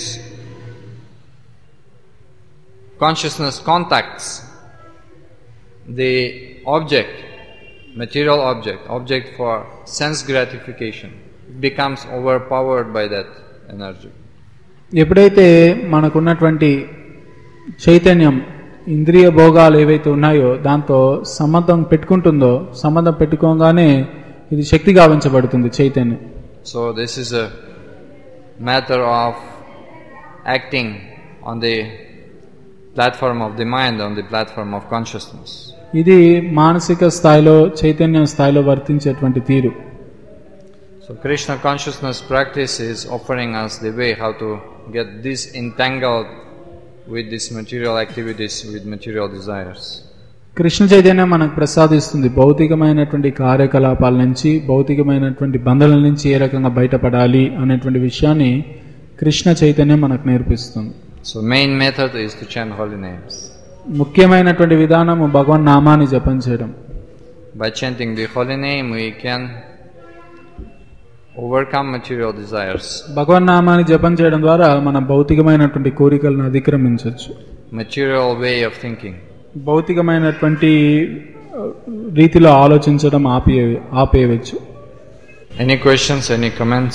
consciousness contacts the object, material object, object for sense gratification, it becomes overpowered by that energy. ఎప్పుడైతే మనకున్నటువంటి చైతన్యం ఇంద్రియ భోగాలు ఏవైతే ఉన్నాయో దాంతో సంబంధం పెట్టుకుంటుందో సంబంధం పెట్టుకోగానే ఇది శక్తి గావించబడుతుంది చైతన్యం. So this is a matter of acting on the platform of the mind, on the platform of consciousness. ఇది మానసిక స్థాయిలో చైతన్యం స్థాయిలో వర్తించేటువంటి తీరు. So Krishna consciousness practice is offering us the way how to get disentangled with these material activities, with material desires. Krishna చైతన్యం మనకు ప్రసాదిస్తుంది భౌతికమైనటువంటి కార్యకలాపాల నుంచి భౌతికమైనటువంటి బంధనాల నుంచి ఏ రకంగా బయటపడాలి అనేటువంటి విషయాన్ని కృష్ణ చైతన్యం మనకు నేర్పిస్తుంది. So main method is to chant holy names. ముఖ్యమైనటువంటి విధానము భగవన్ నామాన్ని జపం చేయడం. By chanting the holy name we can overcome material desires. భగవన్ నామాన్ని జపం చేయడం ద్వారా మనం భౌతికమైనటువంటి కోరికలను అధిగమించవచ్చు. Material way of thinking. భౌతికమైనటువంటి రీతిలో ఆలోచించడం ఆపే ఆపేయవచ్చు. Any questions, any comments?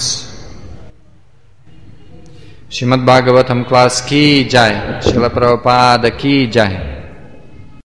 Srimad Bhagavatam class ki jai, Srila Prabhupada ki jai.